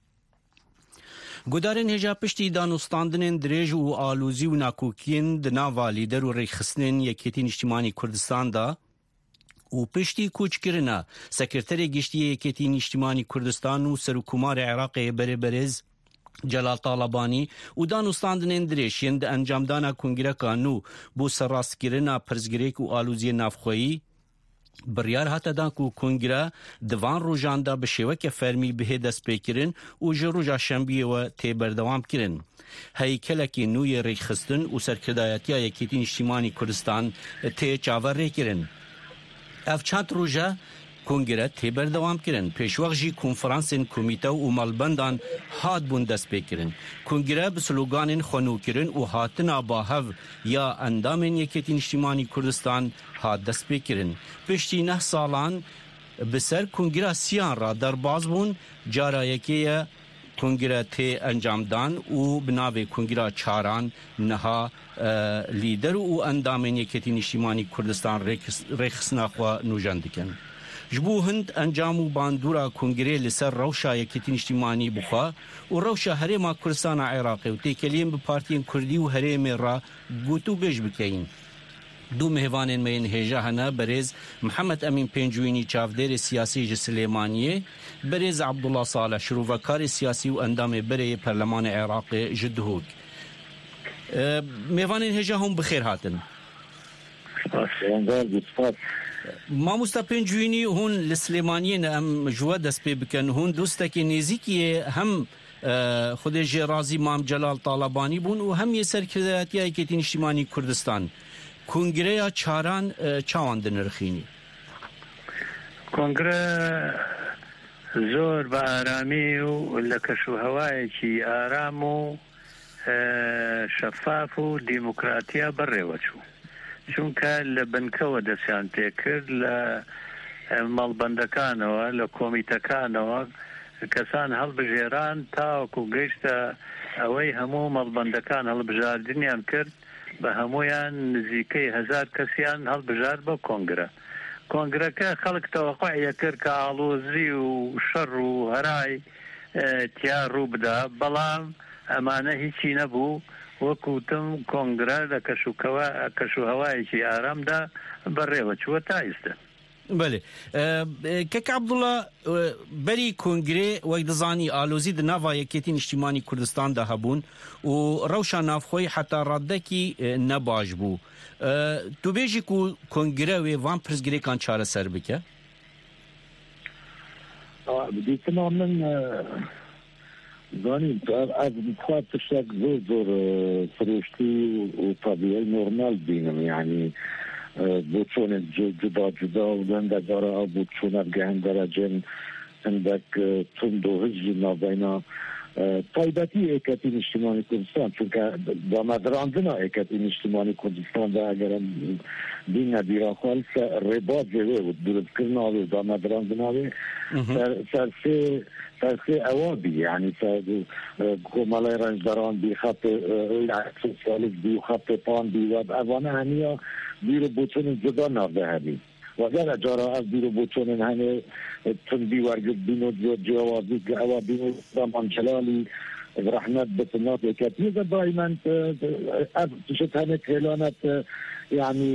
گودارن هجا پشتی دانستاندن دریج و آلوزی و ناکوکین دناوا لیدر و ریخستنین یکیتی نشتیمانی کردستان دا و پشتی کوچ کرنا سکرتر گشتی یکیتی نشتیمانی کردستان و سرکومار عراق بر برز جلال طالبانی و دانستاندن دریشین ده انجام دانا کنگره کانو بو سراستگیرنا پرزگریک و آلوزی نافخویی بریار هاتا دا کو کنگره دوان روژان دا بشیوک فرمی به دست پیکرن و جروجا شنبیه و تی بردوام کرن. هیکلکی نوی ریخستن و سرکردایتی یکیتی نشتیمانی کردستان تی چاور ری کرن. اف چند روژا کنگره تی بردوام کرن. پیشوق جی کنفرانسین کمیته و مالبندان هاد بون دست پیکرن. کنگره بسلوگانین خونو کرن و هاتنا با هف یا اندامین یکیتی نشتیمانی کردستان هاد دست پیکرن. پشتی نه سالان بسر کنگره سیان را در باز بون جارا یکیه کنگره تی انجام دان و بناوی کنگره چاران نها لیدر و اندامین یکیتی نشتیمانی کردستان ریخسنا خوا نوجان دکن. جبو هند انجام و باندورا کنگره لسر روشا یکیتی نشتیمانی بخوا و روشا هرما کردستان عراقی و تیکلیم به پارتین کردی و هرم را گوتو گش بکین. دو مهوانین مین هجا هنه برز محمد امین پنجوینی چافدر سیاسی جسلیمانیه برز عبدالله صالح شروفکار سیاسی و اندام بره پرلمان عراق جدهوک. مهوانین هجا هم بخیر هاتن. ماموستا پنجوینی هون لسلیمانیه ام جوه دست پی بکن هون دوستا که نزیکیه هم خود جرازی مام جلال طالبانی بون و هم یه سرکرداتی های که تینشتیمانی کردستان کنگره یا چاران چاوان دنرخینی کنگره زۆر بە ئارامی و لە کەشوهەوایەکی ئارام و شەفاف و دیموکراتیا بەڕێوەچوو چونکە لە بنکەوە دەستیان پێکرد لە مەڵبەندەکانەوە لە کۆمیتەکانەوە کەسان هەڵبژێران تاوەکو گەیشتە ئەوەی هەموو مەڵبەندەکان هەڵبژاردنیان کرد بە هەمویان نزیکەی هەزار کەسیان هەڵبژار بە کۆنگرە کۆنگرەکە خەڵک تەوەقعیە کرد کە ئاڵۆزی و شەڕ و هەرای تیا ڕوو بدا بەڵام ئەمانە هیچی نەبوو وەکوتم کۆنگرە لە کەشوهەوایەکی ئارامدا بەڕێوە چووە تا ئێستا. بله کەک عەبدوڵڵا بەری کۆنگرێ وەک دەزانی ئالۆزی di nava Yekêtîn Niştîmanî Kurdistan'da hebûn û rewşa navxweyî heta raddekî ne baş bû. Tu bêjî ku kongre wê van pirsgirêkan çareser bike? Dîtina min zanîn ez xwe tiştek zor zor firûştî û tabiyê normal bînim yani بۆ چۆنێک جودا جودا و هەندێک جارە بۆ چۆنەرگە هەندەرەجێن هەندێک تند و هژی ناوبەینا تایبەتی ئێکەتی نیشتیمانی کوردستان چونکە دامەدراندنا ئێکەتی نیشتیمانی کوردستاندا ئەگەرم بینە بیراخوال ڕێبازێ وێ و دروستکردناوێ و دامەدراندناوێ سەرسێ سەرسێ ئەوابی یعنی کۆمەڵی ڕەنجدەران بی خەپێ سۆسیالیست بی و خەپێ پان بی و ئەوانە هەمیە بیرو بۆچۆنی جدا ناوبە هەبی وەگەرە جارە ئەس بیرو بۆچۆنن هەنێ تندی وەرگرت بین و جیاوازی ئەوە بین و دامان جەلالی ڕەحمەت بتنات ئێکەتیە دایمەن ئەف تشت هەنێ کێلانەت یعنی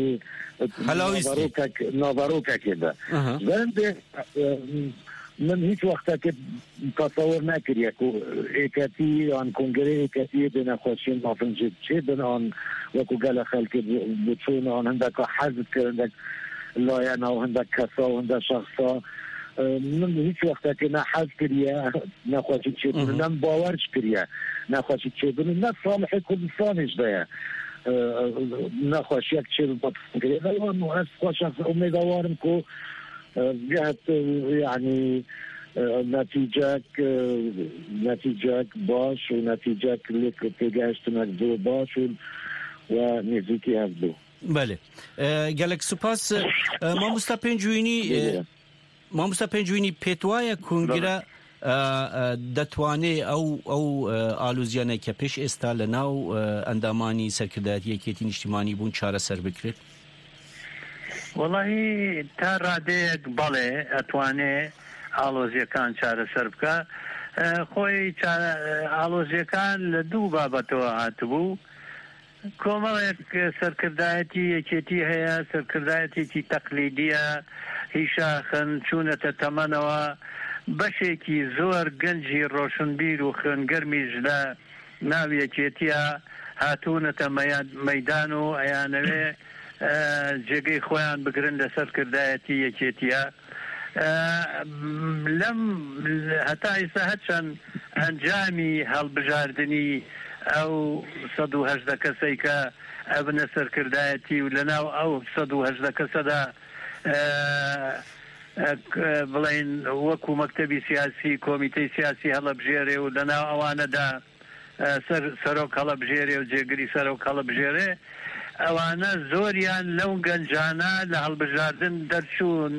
ناڤەڕۆکەکێدا بەندێ من هیچ وەختەکە تەسەوەر نەکردیە کو ئێکەتی یان کۆنگرێ ئێکەتیە بێنەخۆشیین مافنجێت چێ بن ئان وەکو گەلە خەڵکی بچوون ئان هەندێکە حەزت کرد هەندێک لایەنە و هەندێک کەسا و هەندێک شەخصا من هیچ وەختەکە نە حەز کردیە نەخۆشی چێبن نەم باوەرش کردیە نەخۆشی چێبن نە ساڵحی کوردستانیش دەیە نەخۆشیەک چێ بەکردێوان و ئەس خۆشەخص ئومێدەوارم کۆ جهت يعني نتيجك نتيجك باش ونتيجك لك تجاشتنك زو باش ونزيكي هزدو بله گلک سپاس مامۆستا پێنجوینی مامۆستا پێنجوینی پێتوایە کۆنگرە دەتوانێ ئەو ئەو ئالوزیانە کە پێش ئێستا لە ناو ئەندامانی سەرکردایەتی یەکێتی نیشتیمانی بوون چارەسەر بکرێت وەڵاهی تا ڕادەیەک بەڵێ ئەتوانێ ئالۆزیەکان چارەسەر بکە خۆی ئالۆزیەکان لە دوو بابەتەوە هاتبوو کۆمەڵێک سەرکردایەتی یەکێتی هەیە سەرکردایەتێکی تەقلیدیە هیشاخن چوونەتە تەمەنەوە بەشێکی زۆر گەنجی ڕۆشنبیر و خوێنگەرمیش لە ناو یەکێتیە هاتوونەتە مەیدان و ئەیانەوێ جێگەی خۆیان بگرن لە سەرکردایەتی یەکێتیە لەم هەتا ئێستا هەرچەند ئەنجامی هەڵبژاردننی ئەو سەد و هەژدە کەسەی کە ئەبنە سەرکردایەتی و لەناو ئەو سەد و هەژدە کەسەدا بڵێن وەکو مەکتەبی سیاسی کۆمیتەی سیاسی هەڵەبژێرێ و لەناو ئەوانەدا سەرۆک هەڵەبژێرێ و جێگری سەرۆک هەڵەبژێرێ ئەوانە زۆریان لەو گەنجانە لە هەڵبژاردن دەرچوون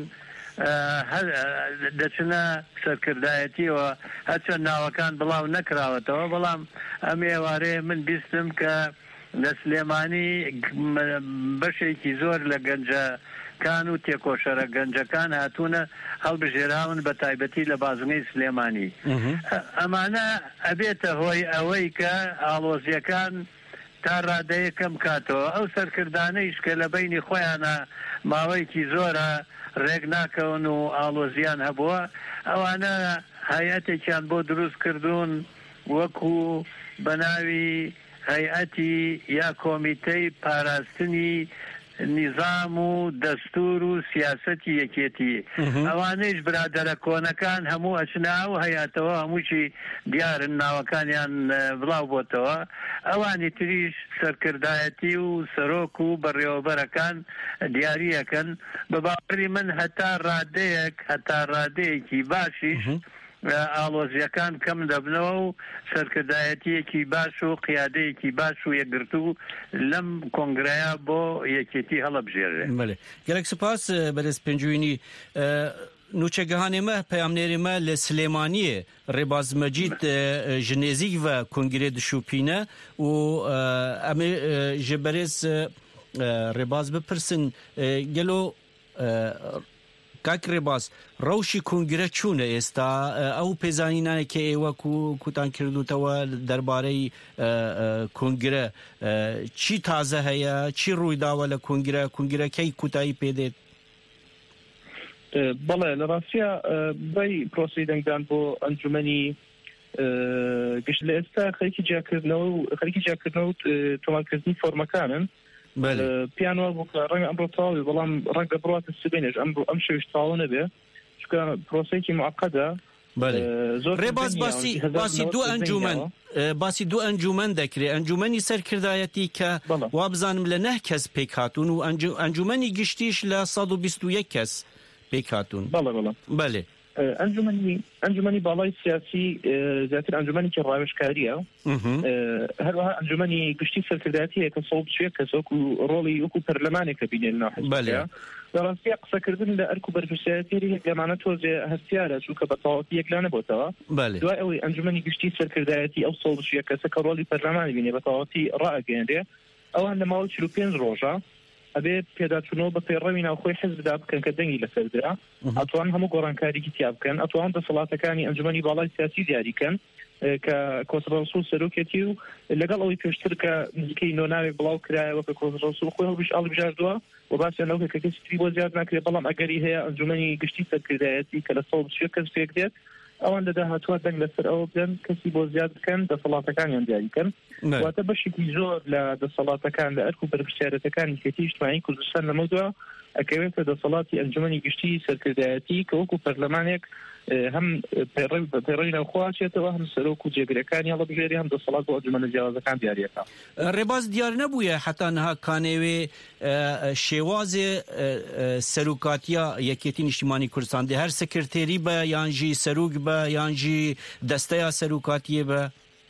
دەچنە سەرکردایەتیەوە هەرچەند ناوەکان بڵاو نەکراوەتەوە بەڵام ئەم ئێوارەیە من بیستم کە لە سلێمانی بەشێکی زۆر لە گەنجەکان و تێکۆشەرە گەنجەکان هاتوونە هەڵبژێراون بە تایبەتی لە بازنەی سلێمانی ئەمانە ئەبێتە هۆی ئەوەی کە ئاڵۆزیەکان تا ڕادەیەکەم کاتەوە ئەو سەرکردانەیش کە لە بینی خۆیانە ماوەیەکی زۆرە ڕێک ناکەون و ئاڵۆزیان هەبووە ئەوانە هەیەتێکیان بۆ دروست کردوون وەکو بەناوی هەیئەتی یا کۆمیتەی پاراستنی نظام و دەستور و سیاسەتی یەکێتی ئەوانەیش برادەرە کۆنەکان هەموو ئەچنا و هەیاتەوە هەمووشی دیارن ناوەکانیان بڵاو بۆتەوە ئەوانی تریش سەرکردایەتی و سەرۆک و بەڕێوەبەرەکان دیاریەکەن بە باوەڕی من هەتا ڕادەیەک هەتا ڕادەیەکی باشیش ئاڵۆزیەکان کەم دەبنەوە و سەرکردایەتیەکی باش و قیادەیەکی باش و یەکگرتو لەم کۆنگرەیە بۆ یەکێتی هەڵەبژێرێ. گەلێک سوپاس بەرز پێنجوینی نوچەگەهانێمە پەیامنێرێمە لە سلێمانیە ڕێباز مەجید ji nêzik ve kongrê dişûpîne û em ê ji berêz rêbaz bipirsin gelo کاک ڕێباز ڕەوشی کنگرە چوونە ئێستا ئەو پێزانینانێکی ئێوە کوتان کردوتەوە دەربارەی کنگرە چی تازە هەیە چی ڕوویداوە لە کنگرە کنگرەکەی کوتایی پێدێت؟ بەڵێ لە ڕاستیە بەی پرۆسی دەنگدان بۆ ئەنجومەنی گشت لە ئێستا خەریکی جیاکردنەوە و خەریکی جیاکردنەوە و تۆمارکردنی فۆرمەکانن پیانوە بۆ ڕەنگە ئەمڕۆ تەواوی بەڵام ڕەنگە بڕاتە سبێنێش ئەم شەویش تاوە نەبێ چونکە پرۆسەیەکی معقەدە. ڕێباز باسی دوو ئەنجومەن باسی دوو ئەنجومەن دەکرێت ئەنجومەنی سەرکردایەتی کە وا بزانم لە نەه کەس پێک هاتوون و ئەنجومەنی گشتیش لە سەد و بیست و یەک کەس پێک هاتوون. بەڵێ ئەنجومەنی ئەنجومەنی باڵای سیاسی زیاتر ئەنجومەنێکی ڕاوێژکاریە هەروەها ئەنجومەنی گشتی سەرکردایەتیە کە سەد و بیست و یەک کەس وەکو ڕۆڵی وەکو پەرلەمانێکە بینێن ناحەزبەکە بەڕاستی قسەکردن لە ئەرک و بەرپرسایەتی لەمانە تۆزێ هەستیارە چونکە بە تەواوەتی یەکلا نەبووتەوە دوای ئەوەی ئەنجومەنی گشتی سەرکردایەتی ئەو سەد و بیست و یەک کەسە کە ڕۆڵی پەرلەمانی بینێ بە تەواوەتی ڕائەگەیەنرێ ئەوان لە ماوەی چل و پێنج ڕۆژە ئەبێ پێداچوونەوە بە پەیڕەوی ناوخۆی حیزبدا بکەن کە دەنگی لەسەردرا ئەتوان هەموو گۆڕانکاریکی تیا بکەن ئەتوان دەسەڵاتەکانی ئەنجومەنی باڵای سیاسی دیاریکەن کە کۆسڕەسوول سەرۆکێتی و لەگەڵ ئەوەی پێشتر کە نزیکەی نۆناوێک بڵاو کرایەوە کە کۆسڕەسوول خۆی هەڵبژ ئاڵبژاردووە و باسییان لەو کە کەسی تری بۆ زیاد ناکرێت بەڵام ئەگەری هەیە ئەنجومەنی گشتی سەرکردایەتی کە لە سەد و بیست و یەک کەس پێک دێت ئەوان لەداهاتوە دەنگ لەسەر ئەوە بدەن کەسی بۆ زیاد بکەن دەسەڵاتەکانیان دیاریکەن واتە بەشێکی زۆر لە دەسەڵاتەکان لە ئەرک و بەرپرسیارەتەکانی کێتی نیشتیمانی کوردستان لەمەوە ئەکەوێتە دەسەڵاتی ئەنجومەنی گشتی سەرکردایەتی کە وەکو پەرلەمانێک هەم پەیڕەوی ناوخواچێتەوە هەم سەرۆک و جێگرەکانی هەڵەبژێری هەم دەسەڵات بۆ ئەنجومەنە جیاوازەکان دیاریەکە. ڕێباز دیار نەبووە حتا نەها کانێوێ شێوازێ سەرۆکاتیە یەکێتی نیشتیمانی کوردستان دێ هەر سەکرتێری بە یانژی سەرۆک بە یانژی دەستەیە سەرۆکاتیە بە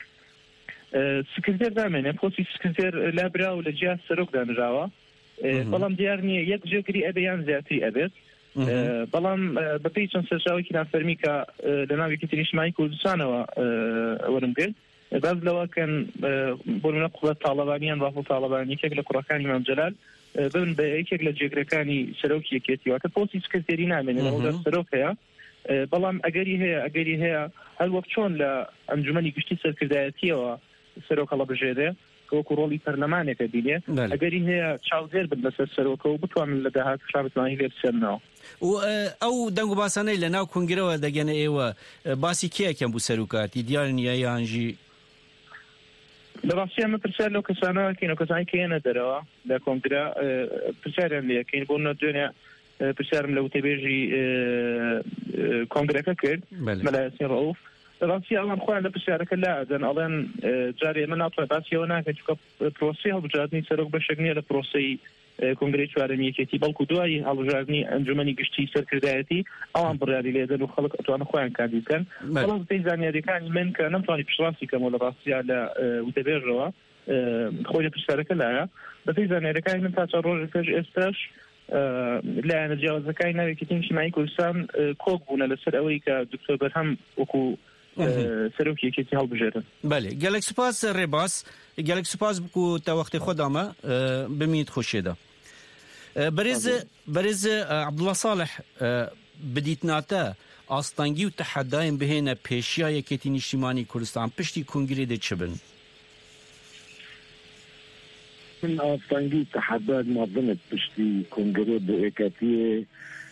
سکرتێر دامێنێ پۆستی سکرتێر لابرا و لە جیا سەرۆک دانراوە بەڵام دیار نییە یەک جێگری ئەبێ یان زیاتری ئەبێت بەڵام بەپێی چەند سەرچاوێکی نافەرمی کە لە ناو یەکێتی نیشتیمانی کوردستانەوە وەرم گرت باز لەوەکەن بۆ نمونە قوڵەت تاڵەبانیان ڕافڵ تاڵەبانی یەکێک لە کوڕەکانی مام جەلال بن بە یەکێک لە جێگرەکانی سەرۆکی یەکێتیەوە کە پۆستی سکرتێری نامێنێت ئەوە سەرۆک هەیە بەڵام ئەگەری هەیە ئەگەری هەیە هەر وەک چۆن لە ئەنجومەنی گشتی سەرکردایەتیەوە سەرۆک هەڵەبژێرێ وەکو ڕۆڵی پەرلەمانێکە بینێ ئەگەری هەیە چاودێر بن لەسەر سەرۆکە و بتوانن لە داهات شابتوانی لێ بسێنەوە و ئەو دەنگ و باسانەی لە ناو کنگرەوە دەگەنە ئێوە باسی کێیەکەم بوو سەرۆکاتی دیار نییە یانژی لە ڕاستیان من پرسیار لەو کەسانەوەکەین و کەسانی کە هێنە دەرەوە لە کۆنگرە پرسیاریان لێەکەین بۆ دوێنێ پرسیارم لە وتەبێژی کۆنگرەکە کرد مەلایەتی ڕەوف ڕاستی ئەوان خۆیان لە پرسیارەکە لا ئەدەن ئەڵێن جارێ ئێمە ناتوانێت باسیەوە ناکەین چونکە پرۆسەی هەڵبژاردننی سەرۆک بەشێک نییە لە پرۆسەی کۆنگرەی چوارەمی یەکێتی بەڵکو دوای هەڵبژاردننی ئەنجومەنی گشتی سەرکردایەتی ئەوان بڕیاری لێدەن و خەڵک ئەتوانە خۆیان کاندی بکەن بەڵام پێی زانیاریەکانی من کە نەمتوانی پشتڕاستی کەمەوە لە ڕاستیە لە وتەبێژەوە خۆی لە پرسیارەکە لایە بەپێی زانیاریەکانی من تا چەند ڕۆژێک پێش ئێستاش لایەنە جیاوازەکانی ناو یەکێتی نیشتیمانی کوردستان کۆک بوونە لەسەر ئەوەی کە دکتۆر بەرهەم وەکو سەرۆکی یەکێتی هەڵبژێرن. بەڵێ گەلێک سوپاس ڕێباز گەلێک سوپاس بکو تا وەختی خۆدامە بمینیت خۆشێدا بەرێز بەرێز عەبدوڵڵا ساڵح بدیتناتە ئاستانگی و تەحەدایان بهێنە پێشیا یەکێتی نیشتیمانی کوردستان پشتی کنگرێ دێ چ بن؟ من ئاستانگی و تەحەدای مەدنت پشتی کنگرێ بۆ یەکەتیە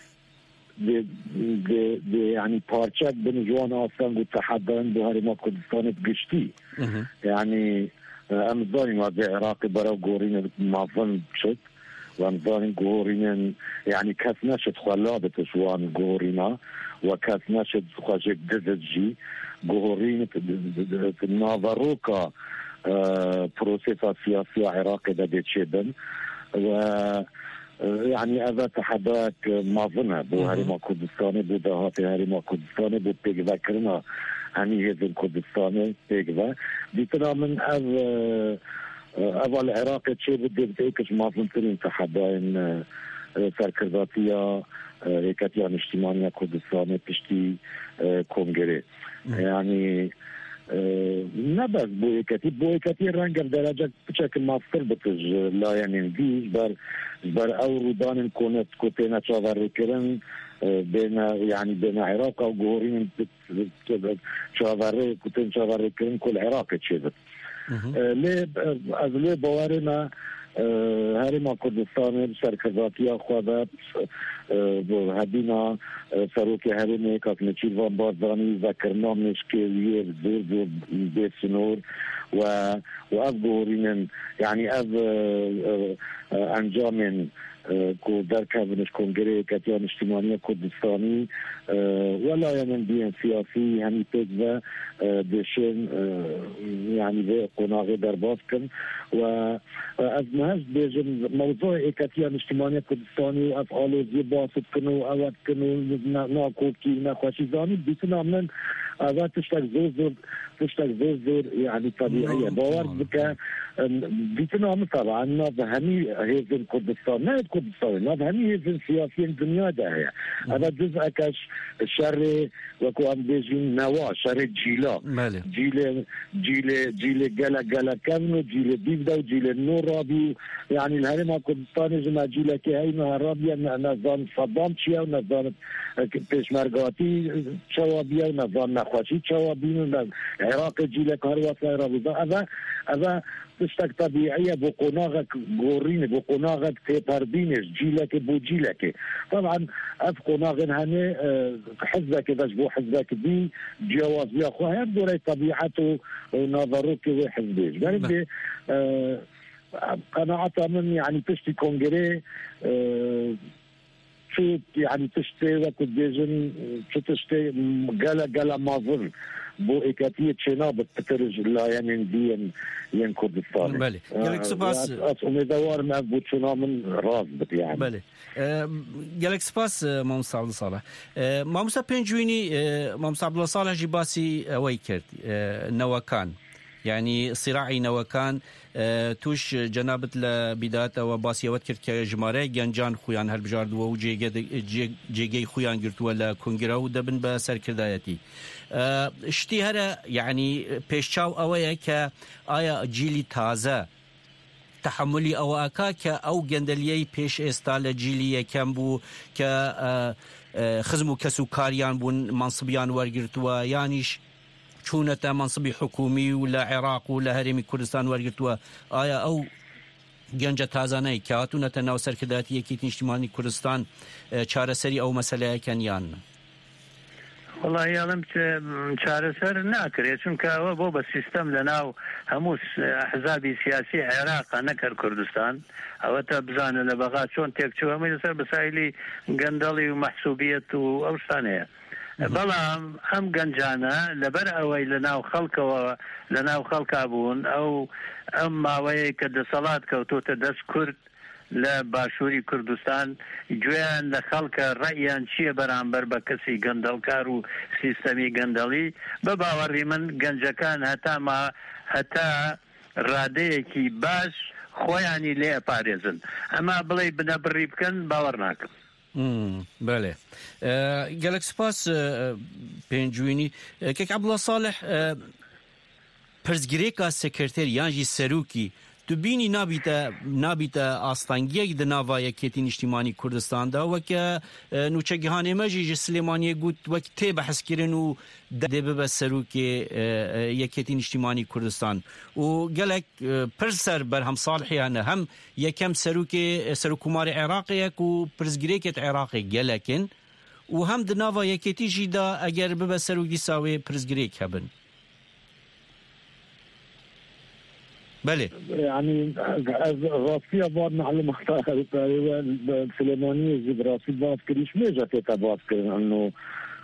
يعني پارچەک بن جوان ئاستانگ و تەحەدایان بۆ هەرێما کوردستانت گشتی يعني ئەم زانین وەزعی عێراقی بەرەو گۆڕینە مافن بشت وانزان جورين يعني كاس نشد خلابة شوان جورينا وكاس نشد خاجك دزجي جورين نافاروكا بروسيسا سياسية عراقية دا بيتشيبن و يعني هذا تحداك معظمها بو هريما كردستاني بو دهاتي هريما كردستاني بو بيك ذاكرنا هني هزم كردستاني بيك ذا ديتنا من أذ أذا العراق تشي بدي بتأكد معظمتين تحداين سركرداتية إيكاتيا اجتماعية كردستاني بشتي كونغري يعني نبض بوی کتی بوی کتی رنگ درجه بچه ما فربتج لا يعني دي بر بر او رودان كونت كوتينا تشاور كرن بين يعني بين العراق وجورين تشاور كوتين تشاور كرن كل العراق تشيبت ليه از ليه بوارنا هرما كردستان سركزاتيا خواهد هدينا سروكي هرمي كاك نشيل وان بازاني ذكرنا مشكلية زور زور بيت سنور و وأفغورين يعني أف أنجامين كو دركبنش كونغري كتيان اجتماعية كردستاني ولا يعني بين سياسي يعني تجزا دشين يعني في قناغي درباسكن و أزمهاش بيجن موضوع كتيان اجتماعية كردستاني أفعاله زيباسط كنو أوات كنو ناكوكي ناخوشي زاني بيتنا من هذا تشتغل زور زور تشتغل زور زور يعني طبيعية باور بك بيتنا طبعا ناف همي هيزن كردستان ما كردستان ناف همي هيزن سياسيين الدنيا ده هذا جزء كاش شر وكو ام بيجين نوا شر جيلا جيل جيل جيل جلا جلا كامنو جيل بيبدا وجيل النور رابي يعني الهرم كردستان جمع جيل كهي نهرابيا نظام صدام شيا ونظام بيشمرغاتي شوابيا ونظام نخوشي شوابين العراق جيل كهروات رابي هذا هذا تشتك طبيعية بقناغك غورين بقناغك تيباردينش جيلك بو جيلك طبعا اف قناغن هني حزبك اذا جبو حزبك دي جواز يا اخوة يبدو لي طبيعته نظروك وحزبيش بل قناعة من يعني تشتي كونغري شو يعني تشتي وقت بيجن شو تشتي قالا قالا ما ظل بو إكاتية شنابة بترج لا يعني دين ين كردستان. بله. جالك سباس. أصلا دوار ما بو شنا من راز بت يعني. بله. جالك سباس مامس عبد صالح. مامس بنجويني مامس عبد صالح جباسي ويكرد نواكان. يعني صراعي نواكان توش جنابة لبداية وباسية وذكرت كجمارة جنجان خويان هالبجارد ووجي جيجي خويان قرت ولا كونغرا ودبن بسر كردايتي اشتي هذا يعني بيشاو أويا كآية جيلي تازة تحملي أو أكاك أو جندليي بيش استال جيلي كمبو ك خزمو كسوكاريان بون منصبيان ورقرتوا يانيش شونة منصبي حكومي ولا عراق ولا هرمي كردستان ورقتوا آيا أو جنجة تازاني كاتونة ناو سركداتي يكيت اجتماعي كردستان چارة سري أو مسألة كنيان والله يعلم چارة سر ناكر چونك هو بو بالسيستم لناو هموس أحزابي سياسي عراق نكر كردستان أو تبزان لبغات شون تيكتشو هم يسر بسائلي قندلي ومحسوبية وأوستانية بلام هم گنجانه لبر اوی لناو خلق و لناو خلق ابون او اما وی کد صلات کوتو تدس کرد لباشوری کردستان جوان لخلق رأیان چیه برانبر بکسی گندلکار و سیستمی گندلی بباوری من گنجکان هتا ما هتا راده کی باش خویانی لی پارێزن اما بڵێ بنەبڕی بکەن باوەڕ ناکەم. بله گەلک سپاس پێنجوینی کەک عەبدوڵڵا ساڵح پرسگirêka sekreteriyan jî serokî tu bînî nabîte nabîte astangiyek di nava yekêtîn niştîmanî Kurdistan'da weke nûçegihanê me jî ji Silêmaniyê got wek tê behezkirin û dê bibe serokê yekêtîn niştîmanî Kurdistan û gelek pir ser Berhem Salihê hene hem yekem serokê serokkomarê Iraqê yek û pirsgirêkê Iraqê gelekin û hem di nava yekêtî jî da eger bibe serokî sawê pirsgirêk hebin. بله يعني راسية بعض معلومات سليمانية زي راسي بعض كريش ميجا تتابعت انه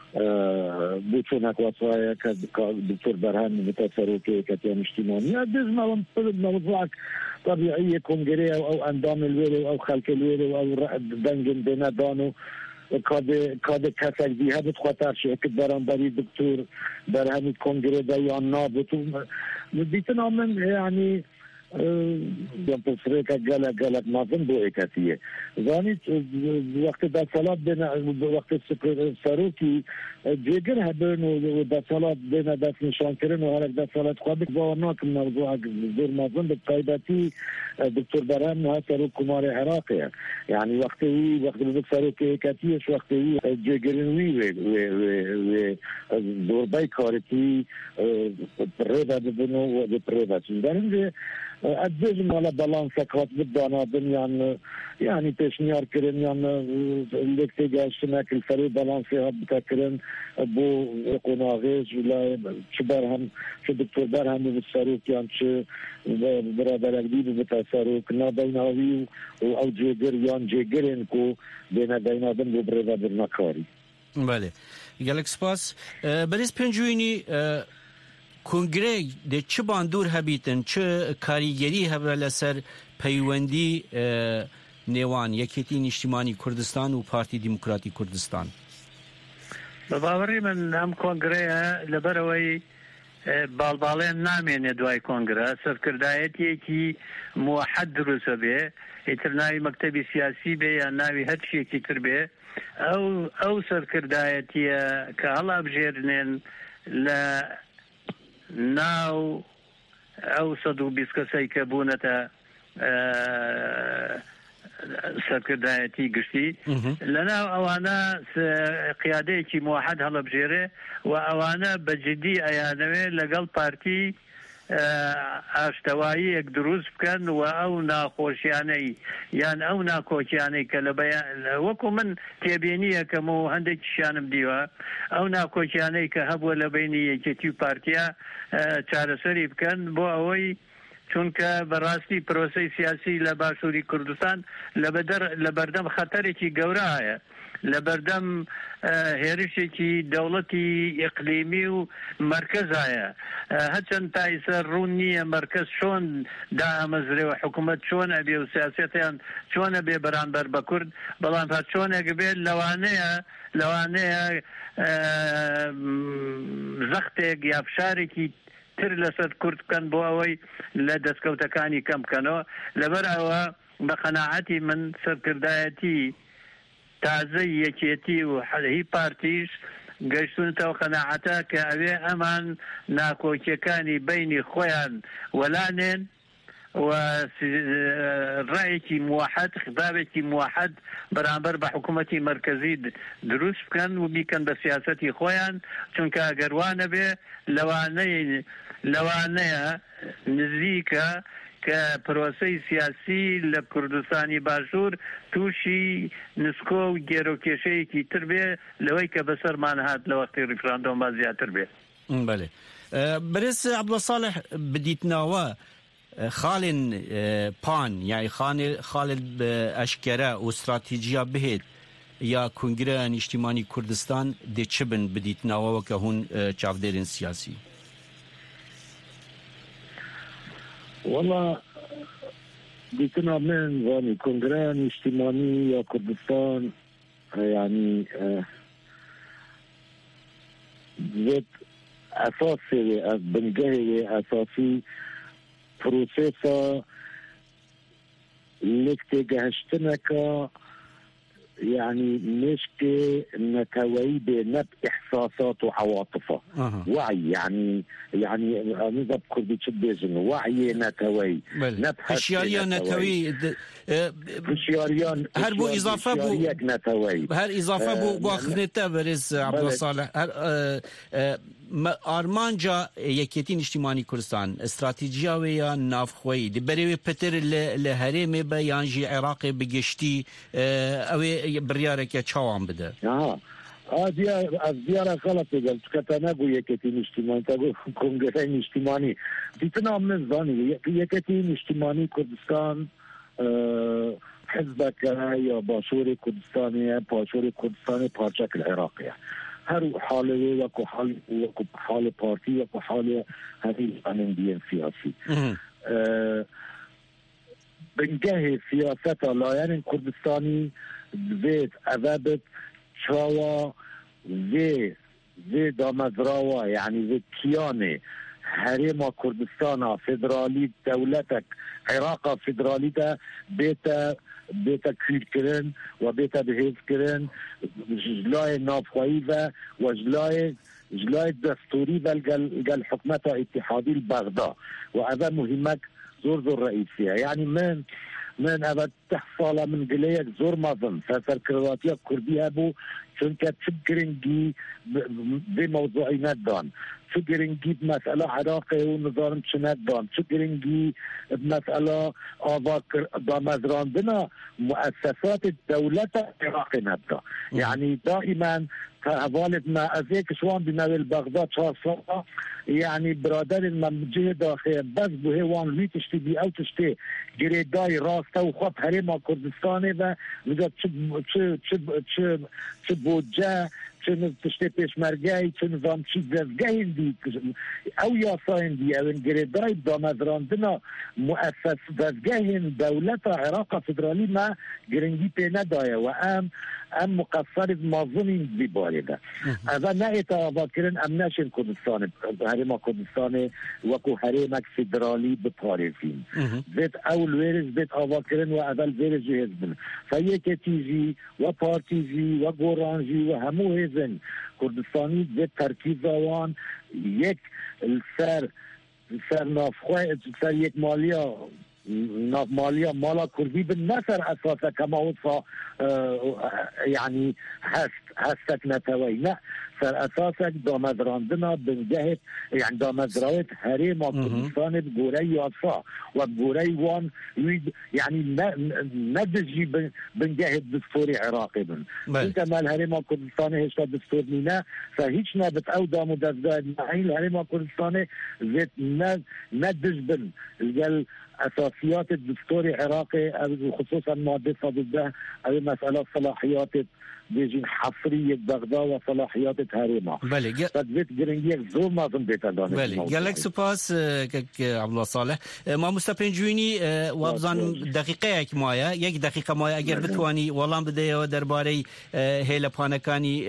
بوچونك وصايا كدكتور برهان بتسروكي كتيان اجتماعية دزنا موضوعك طبيعية كونغرية او اندام الويري او خلق الويري او دنجن بين دانو كاد كاد كسر بيها بتخاطر شركة برانبري دكتور برهان كونغري دا يان نابتو بديتنا من يعني يوم تصريك جالك جالك نظم بو إكاتية زاني وقت دا صلاة بين وقت السروكي جيجر هبن ودا صلاة بين دا نشان كرن وهلك دا صلاة خوابك بواناك الموضوع دور نظم بالقايداتي دكتور برهان ها سروك كماري عراقية يعني وقت وي وقت بدك سروكي إكاتية شو وقت وي جيجرن وي و دور باي كارتي بريدا ببنو وبريدا تندرن أدز مالا بالانسا كات بدانا يعني يعني تشنيار كرن يعني اللي تيجاش هناك الفريق بالانسا بتكرن بو قناغيش ولا شبرهم شو دكتور برهم بالسروك يعني شو برادر جديد بتسروك نابيناوي أو جيجر يعني جيجرين كو بين بين بين برادر برناكاري. بله. گەلێک سپاس بەرز پێنجوینی کنگرێ دێ چ باندور هەبیتن چ کاریگەری هەبە لەسەر پەیوەندی نێوان یەکێتی نیشتیمانی کوردستان و پارتی دیموکراتی کوردستان. بە باوەڕی من ئەم کۆنگرەیە لەبەرەوەی باڵباڵێن نامێنێ دوای کۆنگرە سەرکردایەتێکی موحەد دروستە بێ ئیتر ناوی مەکتەبی سیاسی بێ یان ناوی هەر شتێکی تر بێ ئەو ئەو سەرکردایەتیە کە هەڵابژێرنێن لە ناو ئەو سەد و بیست کەسەی کە بوونەتە سەرکردایەتی گشتی لەناو ئەوانە قیادەیەکی موحەد هەڵەبژێرێ و ئەوانە بەجددی ئەیانەوێ لەگەڵ پارتی ئاشتەواییەک دروست بکەن و ئەو ناخۆشیانەی یان ئەو ناکۆکیانەی کە لە وەکو من تێبێنیەکەم و هەندێکیشیانم دیوە ئەو ناکۆکیانەی کە هەبووە لە بینی یەکێتی و پارتیا چارەسەری بکەن بۆ ئەوەی چونکە بەڕاستی پرۆسەی سیاسی لە باشووری کوردستان لە بەردەم خەتەرێکی گەورە هەیە لە بەردەم هێرشێکی دەوڵەتی ئیقلیمی و مەرکەزایە هەرچەند تایسەر ڕوون نییە مەرکەز چۆن دامەزرێ و حکوومەت چۆن ئەبێ و سیاسەتیان چۆنە بێ بەرامبەر بە کورد بەڵام هەر چۆنێک بێت لەوانەیە لەوانەیە زەختێک یا فشارێکی تر لەسەر کورد بکەن بۆ ئەوەی لە دەستکەوتەکانی کەم بکەنەوە لەبەر ئەوە بە قەناعەتی من سەرکردایەتی تازەی یەکێتی و هی پارتیش گەیشتونەوە قەناعەتە کە ئەوێ ئەمان ناکۆکیەکانی بینی خۆیان وەلانێن و ڕایەکی موحەد خطابێکی موحەد بەرامبەر بە حکوومەتی مەرکەزی دروست بکەن و بیکەن بە سیاسەتی خۆیان چونکە ئەگەروانە بێ لەوانەیە لەوانەیە نزیکە کە پرۆسەی سیاسی لە کوردستانی باشوور تووشی نسکۆ و گێرۆکێشەیەکی تر بێ لەوەی کە بەسەرمان هات لە وەختی ریفراندۆمە زیاتر بێ. بەڵێ بەرز عەبدوڵساڵح بدیتناوە خاڵن پان یعنی خاڵن ئەشکەرە و استراتیجیا بهێت یا کنگرە نیشتیمانی کوردستان دێ چ بن بدیتناوەوە کە هون چاودێرن سیاسی. والله بيتنا من يعني كونغران اجتماعي يا كردستان يعني ذات أساسي بنجاهي أساسي بروسيسا لك تجهشتنك يعني مشكلة نتوي بنب إحساسات وعواطفه أه. وعي يعني يعني نذهب كردي تشبيزن وعي نتوي فشياريان نتوي فشياريان هر بو إضافة بو نتوي هر إضافة بو باخذ نتابرز عبدالصالح هر آرمانجا یەکێتی نیشتیمانی کوردستان استراتیجیا وەیە نافخۆیی دەبەرەوێ پەتر لە هەرێمێ بە یانژی عێراقێ بگەشتی ئەوێ بڕیارێکە چاوان بدە. اه دي الزياره غلط قلت كتناغو يكتين اجتماعي تقول كونغرين اجتماعي بيتنا من ظاني يكتين اجتماعي كردستان آه حزبك يا باشوري كردستاني باشوري كردستاني بارشاك العراقية هرو حالة وكو حال وكو حالة بارتي وكو حالة هذه الأندية السياسي آه بنجهز سياسة لا يعني كردستاني بيت أذابت شوا زي زي دامزراوا يعني زي كياني هريما كردستان فدرالي دولتك عراق فدرالي ده بيتا بيتا كير كرن وبيتا بهيز كرن جلاي نافخويفة وجلاي جلاي دستوري بل قال حكمتها اتحادي البغداد وهذا مهمك زور زور رئيسية يعني من من أبد تحصل من قليك زور مظن فسر كرواتيا كردية بو چونك تفكرنجي بموضوعينات دان تفكرنجي بمسألة عراقي ونظام شنات دان تفكرنجي بمسألة آواكر دامزران بنا مؤسسات الدولة العراقي نبدا يعني دائما كأبالد ما أزيك شوان بناوي بغداد شهر صلاة يعني برادر من جهة داخل بس بهوان لي تشتي بي أو تشتي جريداي راسته وخط هريما كردستاني و نجا تشب تشب تشب تشب تشب بوجه چون تشتی پیشمرگی چون نظام چی دستگاه دی او یاساین دی او انگریدای دامدراندنا مؤسس دستگاه دولت عراق فدرالی ما گرنگی پی ندایه و ام ام مقصر مازنین دی بارده اذا نه اتعابا کرن ام نشن کردستان هرما کردستان وکو هرمک فدرالی بپارزین زید اول ویرز بید آبا کرن و اول ویرز جهز بن فیه تیجی و پارتیجی و گورانجی و همو هزن کردستانی زید ترکیز آوان یک سر سر نافخواه سر یک مالیا ناف ماليا مالا كردي بالنسر اساسا كما وصف يعني هست هستك نتوينا سر اساسا دامدراندنا بنجهت يعني دامدراوت هريما كردستان بقوري ياسا وبقوري وان يعني ندجي بنجهت دستوري عراقي من انت ما الهريما كردستان هيش دستور مينا فهيش نابت او دامو دزداد معين الهريما كردستان زيت ندج بن قال اساسيات الدستور العراقي خصوصا ماده صدده او مساله صلاحيات بيجين حصريه بغداد وصلاحيات هريما بله تدبيت جرينجيك زور ما ظن بيت دانش بله قالك سپاس كك عبد الله صالح ما مستپنجوینی وابزان دقیقه یک مایا یک دقیقه مایا اگر بتوانی والله بده و درباره هیل پانکانی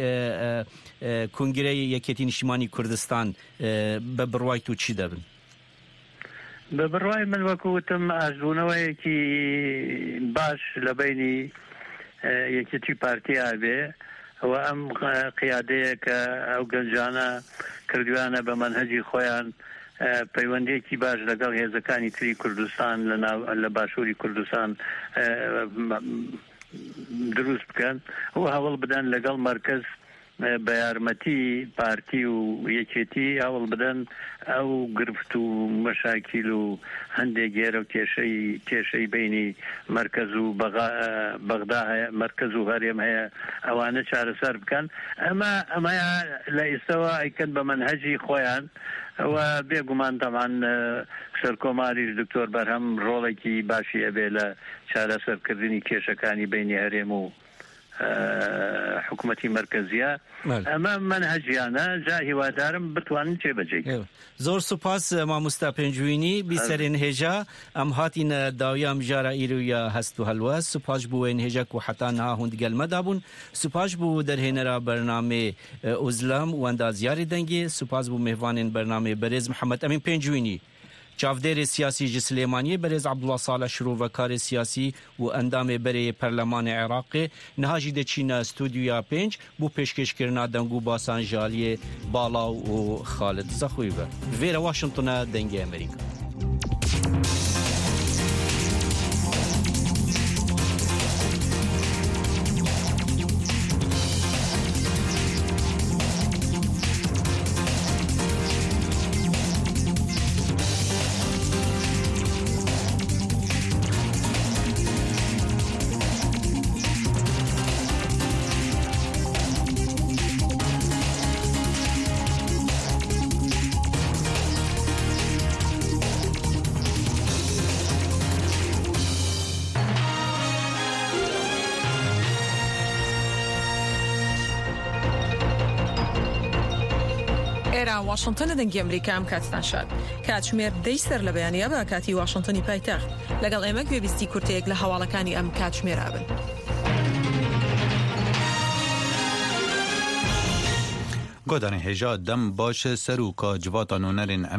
کنگره یکیتی نشمانی کردستان به بروای تو چی دبن ببڕای من وەکوتم ئاژبوونەوەیەکی باش لە بینی یەکێتی پارتیا بێ ئەوە ئەم قیادەیە کە ئەو گەنجانە کردویانە بە مەنهەجی خۆیان پەیوەندێکی باش لەگەڵ هێزەکانی تری کوردستان لە باشووری کوردستان دروست بکەن و هەوڵ بدەن لەگەڵ مەرکەز بە یارمەتی پارتی و یەکێتی هەوڵ بدەن ئەو گرفت و مەشاکیل و هەندێک گێرە و کێشەی کێشەی بینی مەرکەز و بەغدا هەیە مەرکەز و هەرێم هەیە ئەوانە چارەسەر بکەن ئەمە ئەمەیە لە ئێستەوە ئەیکەن بە مەنهەجی خۆیان ئەوە بێگومان تەمان سەرکۆماریش دکتۆر بەرهەم ڕۆڵێکی باشی ئەبێ لە چارەسەرکردنی کێشەکانی بینی هەرێم و حکومەتی مرکزیە ئەمە منهەجیانە جا هیوادارم بتوانن جێبەجێ زۆر سوپاس مامۆستا پێنجوینی بیسەرێن هێژا ئەم هاتینە داویا مژارە ئیرویە هەست و هەلوە سوپاش بووێن هێژەک و حتا نها هوندگەلمەدا بوون سوپاش بوو دەرهێنەرە بەرنامێ ئوزلام وەندازیاری دەنگێ سوپاس بوو میهوانên بەرنامێ بەرێز محەممەد ئەمین پێنجوینی چاودێری سیاسی ji Silêmaniyê berêz Abdullah Saleh şîrovekarê siyasî û endamê berê Perlemanê Iraqê niha jî de çîne stûdyoya pênc bû pêşkêşkirina deng û basan jaliyê Balaw û Xalid Zexwî ve vêre Washington'a dengê Amerîka. ئێرە واشنگتن دەنگی ئەمریکا ئەم کاتتان شاد کاتژمێر دەی سەر لە بەیانیە بە کاتی واشنگتنی پایتەخت لەگەڵ ئێمە گوێبیستی کورتەیەک لە هەواڵەکانی ئەم کاتژمێرا بن. گۆدانی هێژا دەم باش سەرۆکا جواتە نوێنەرên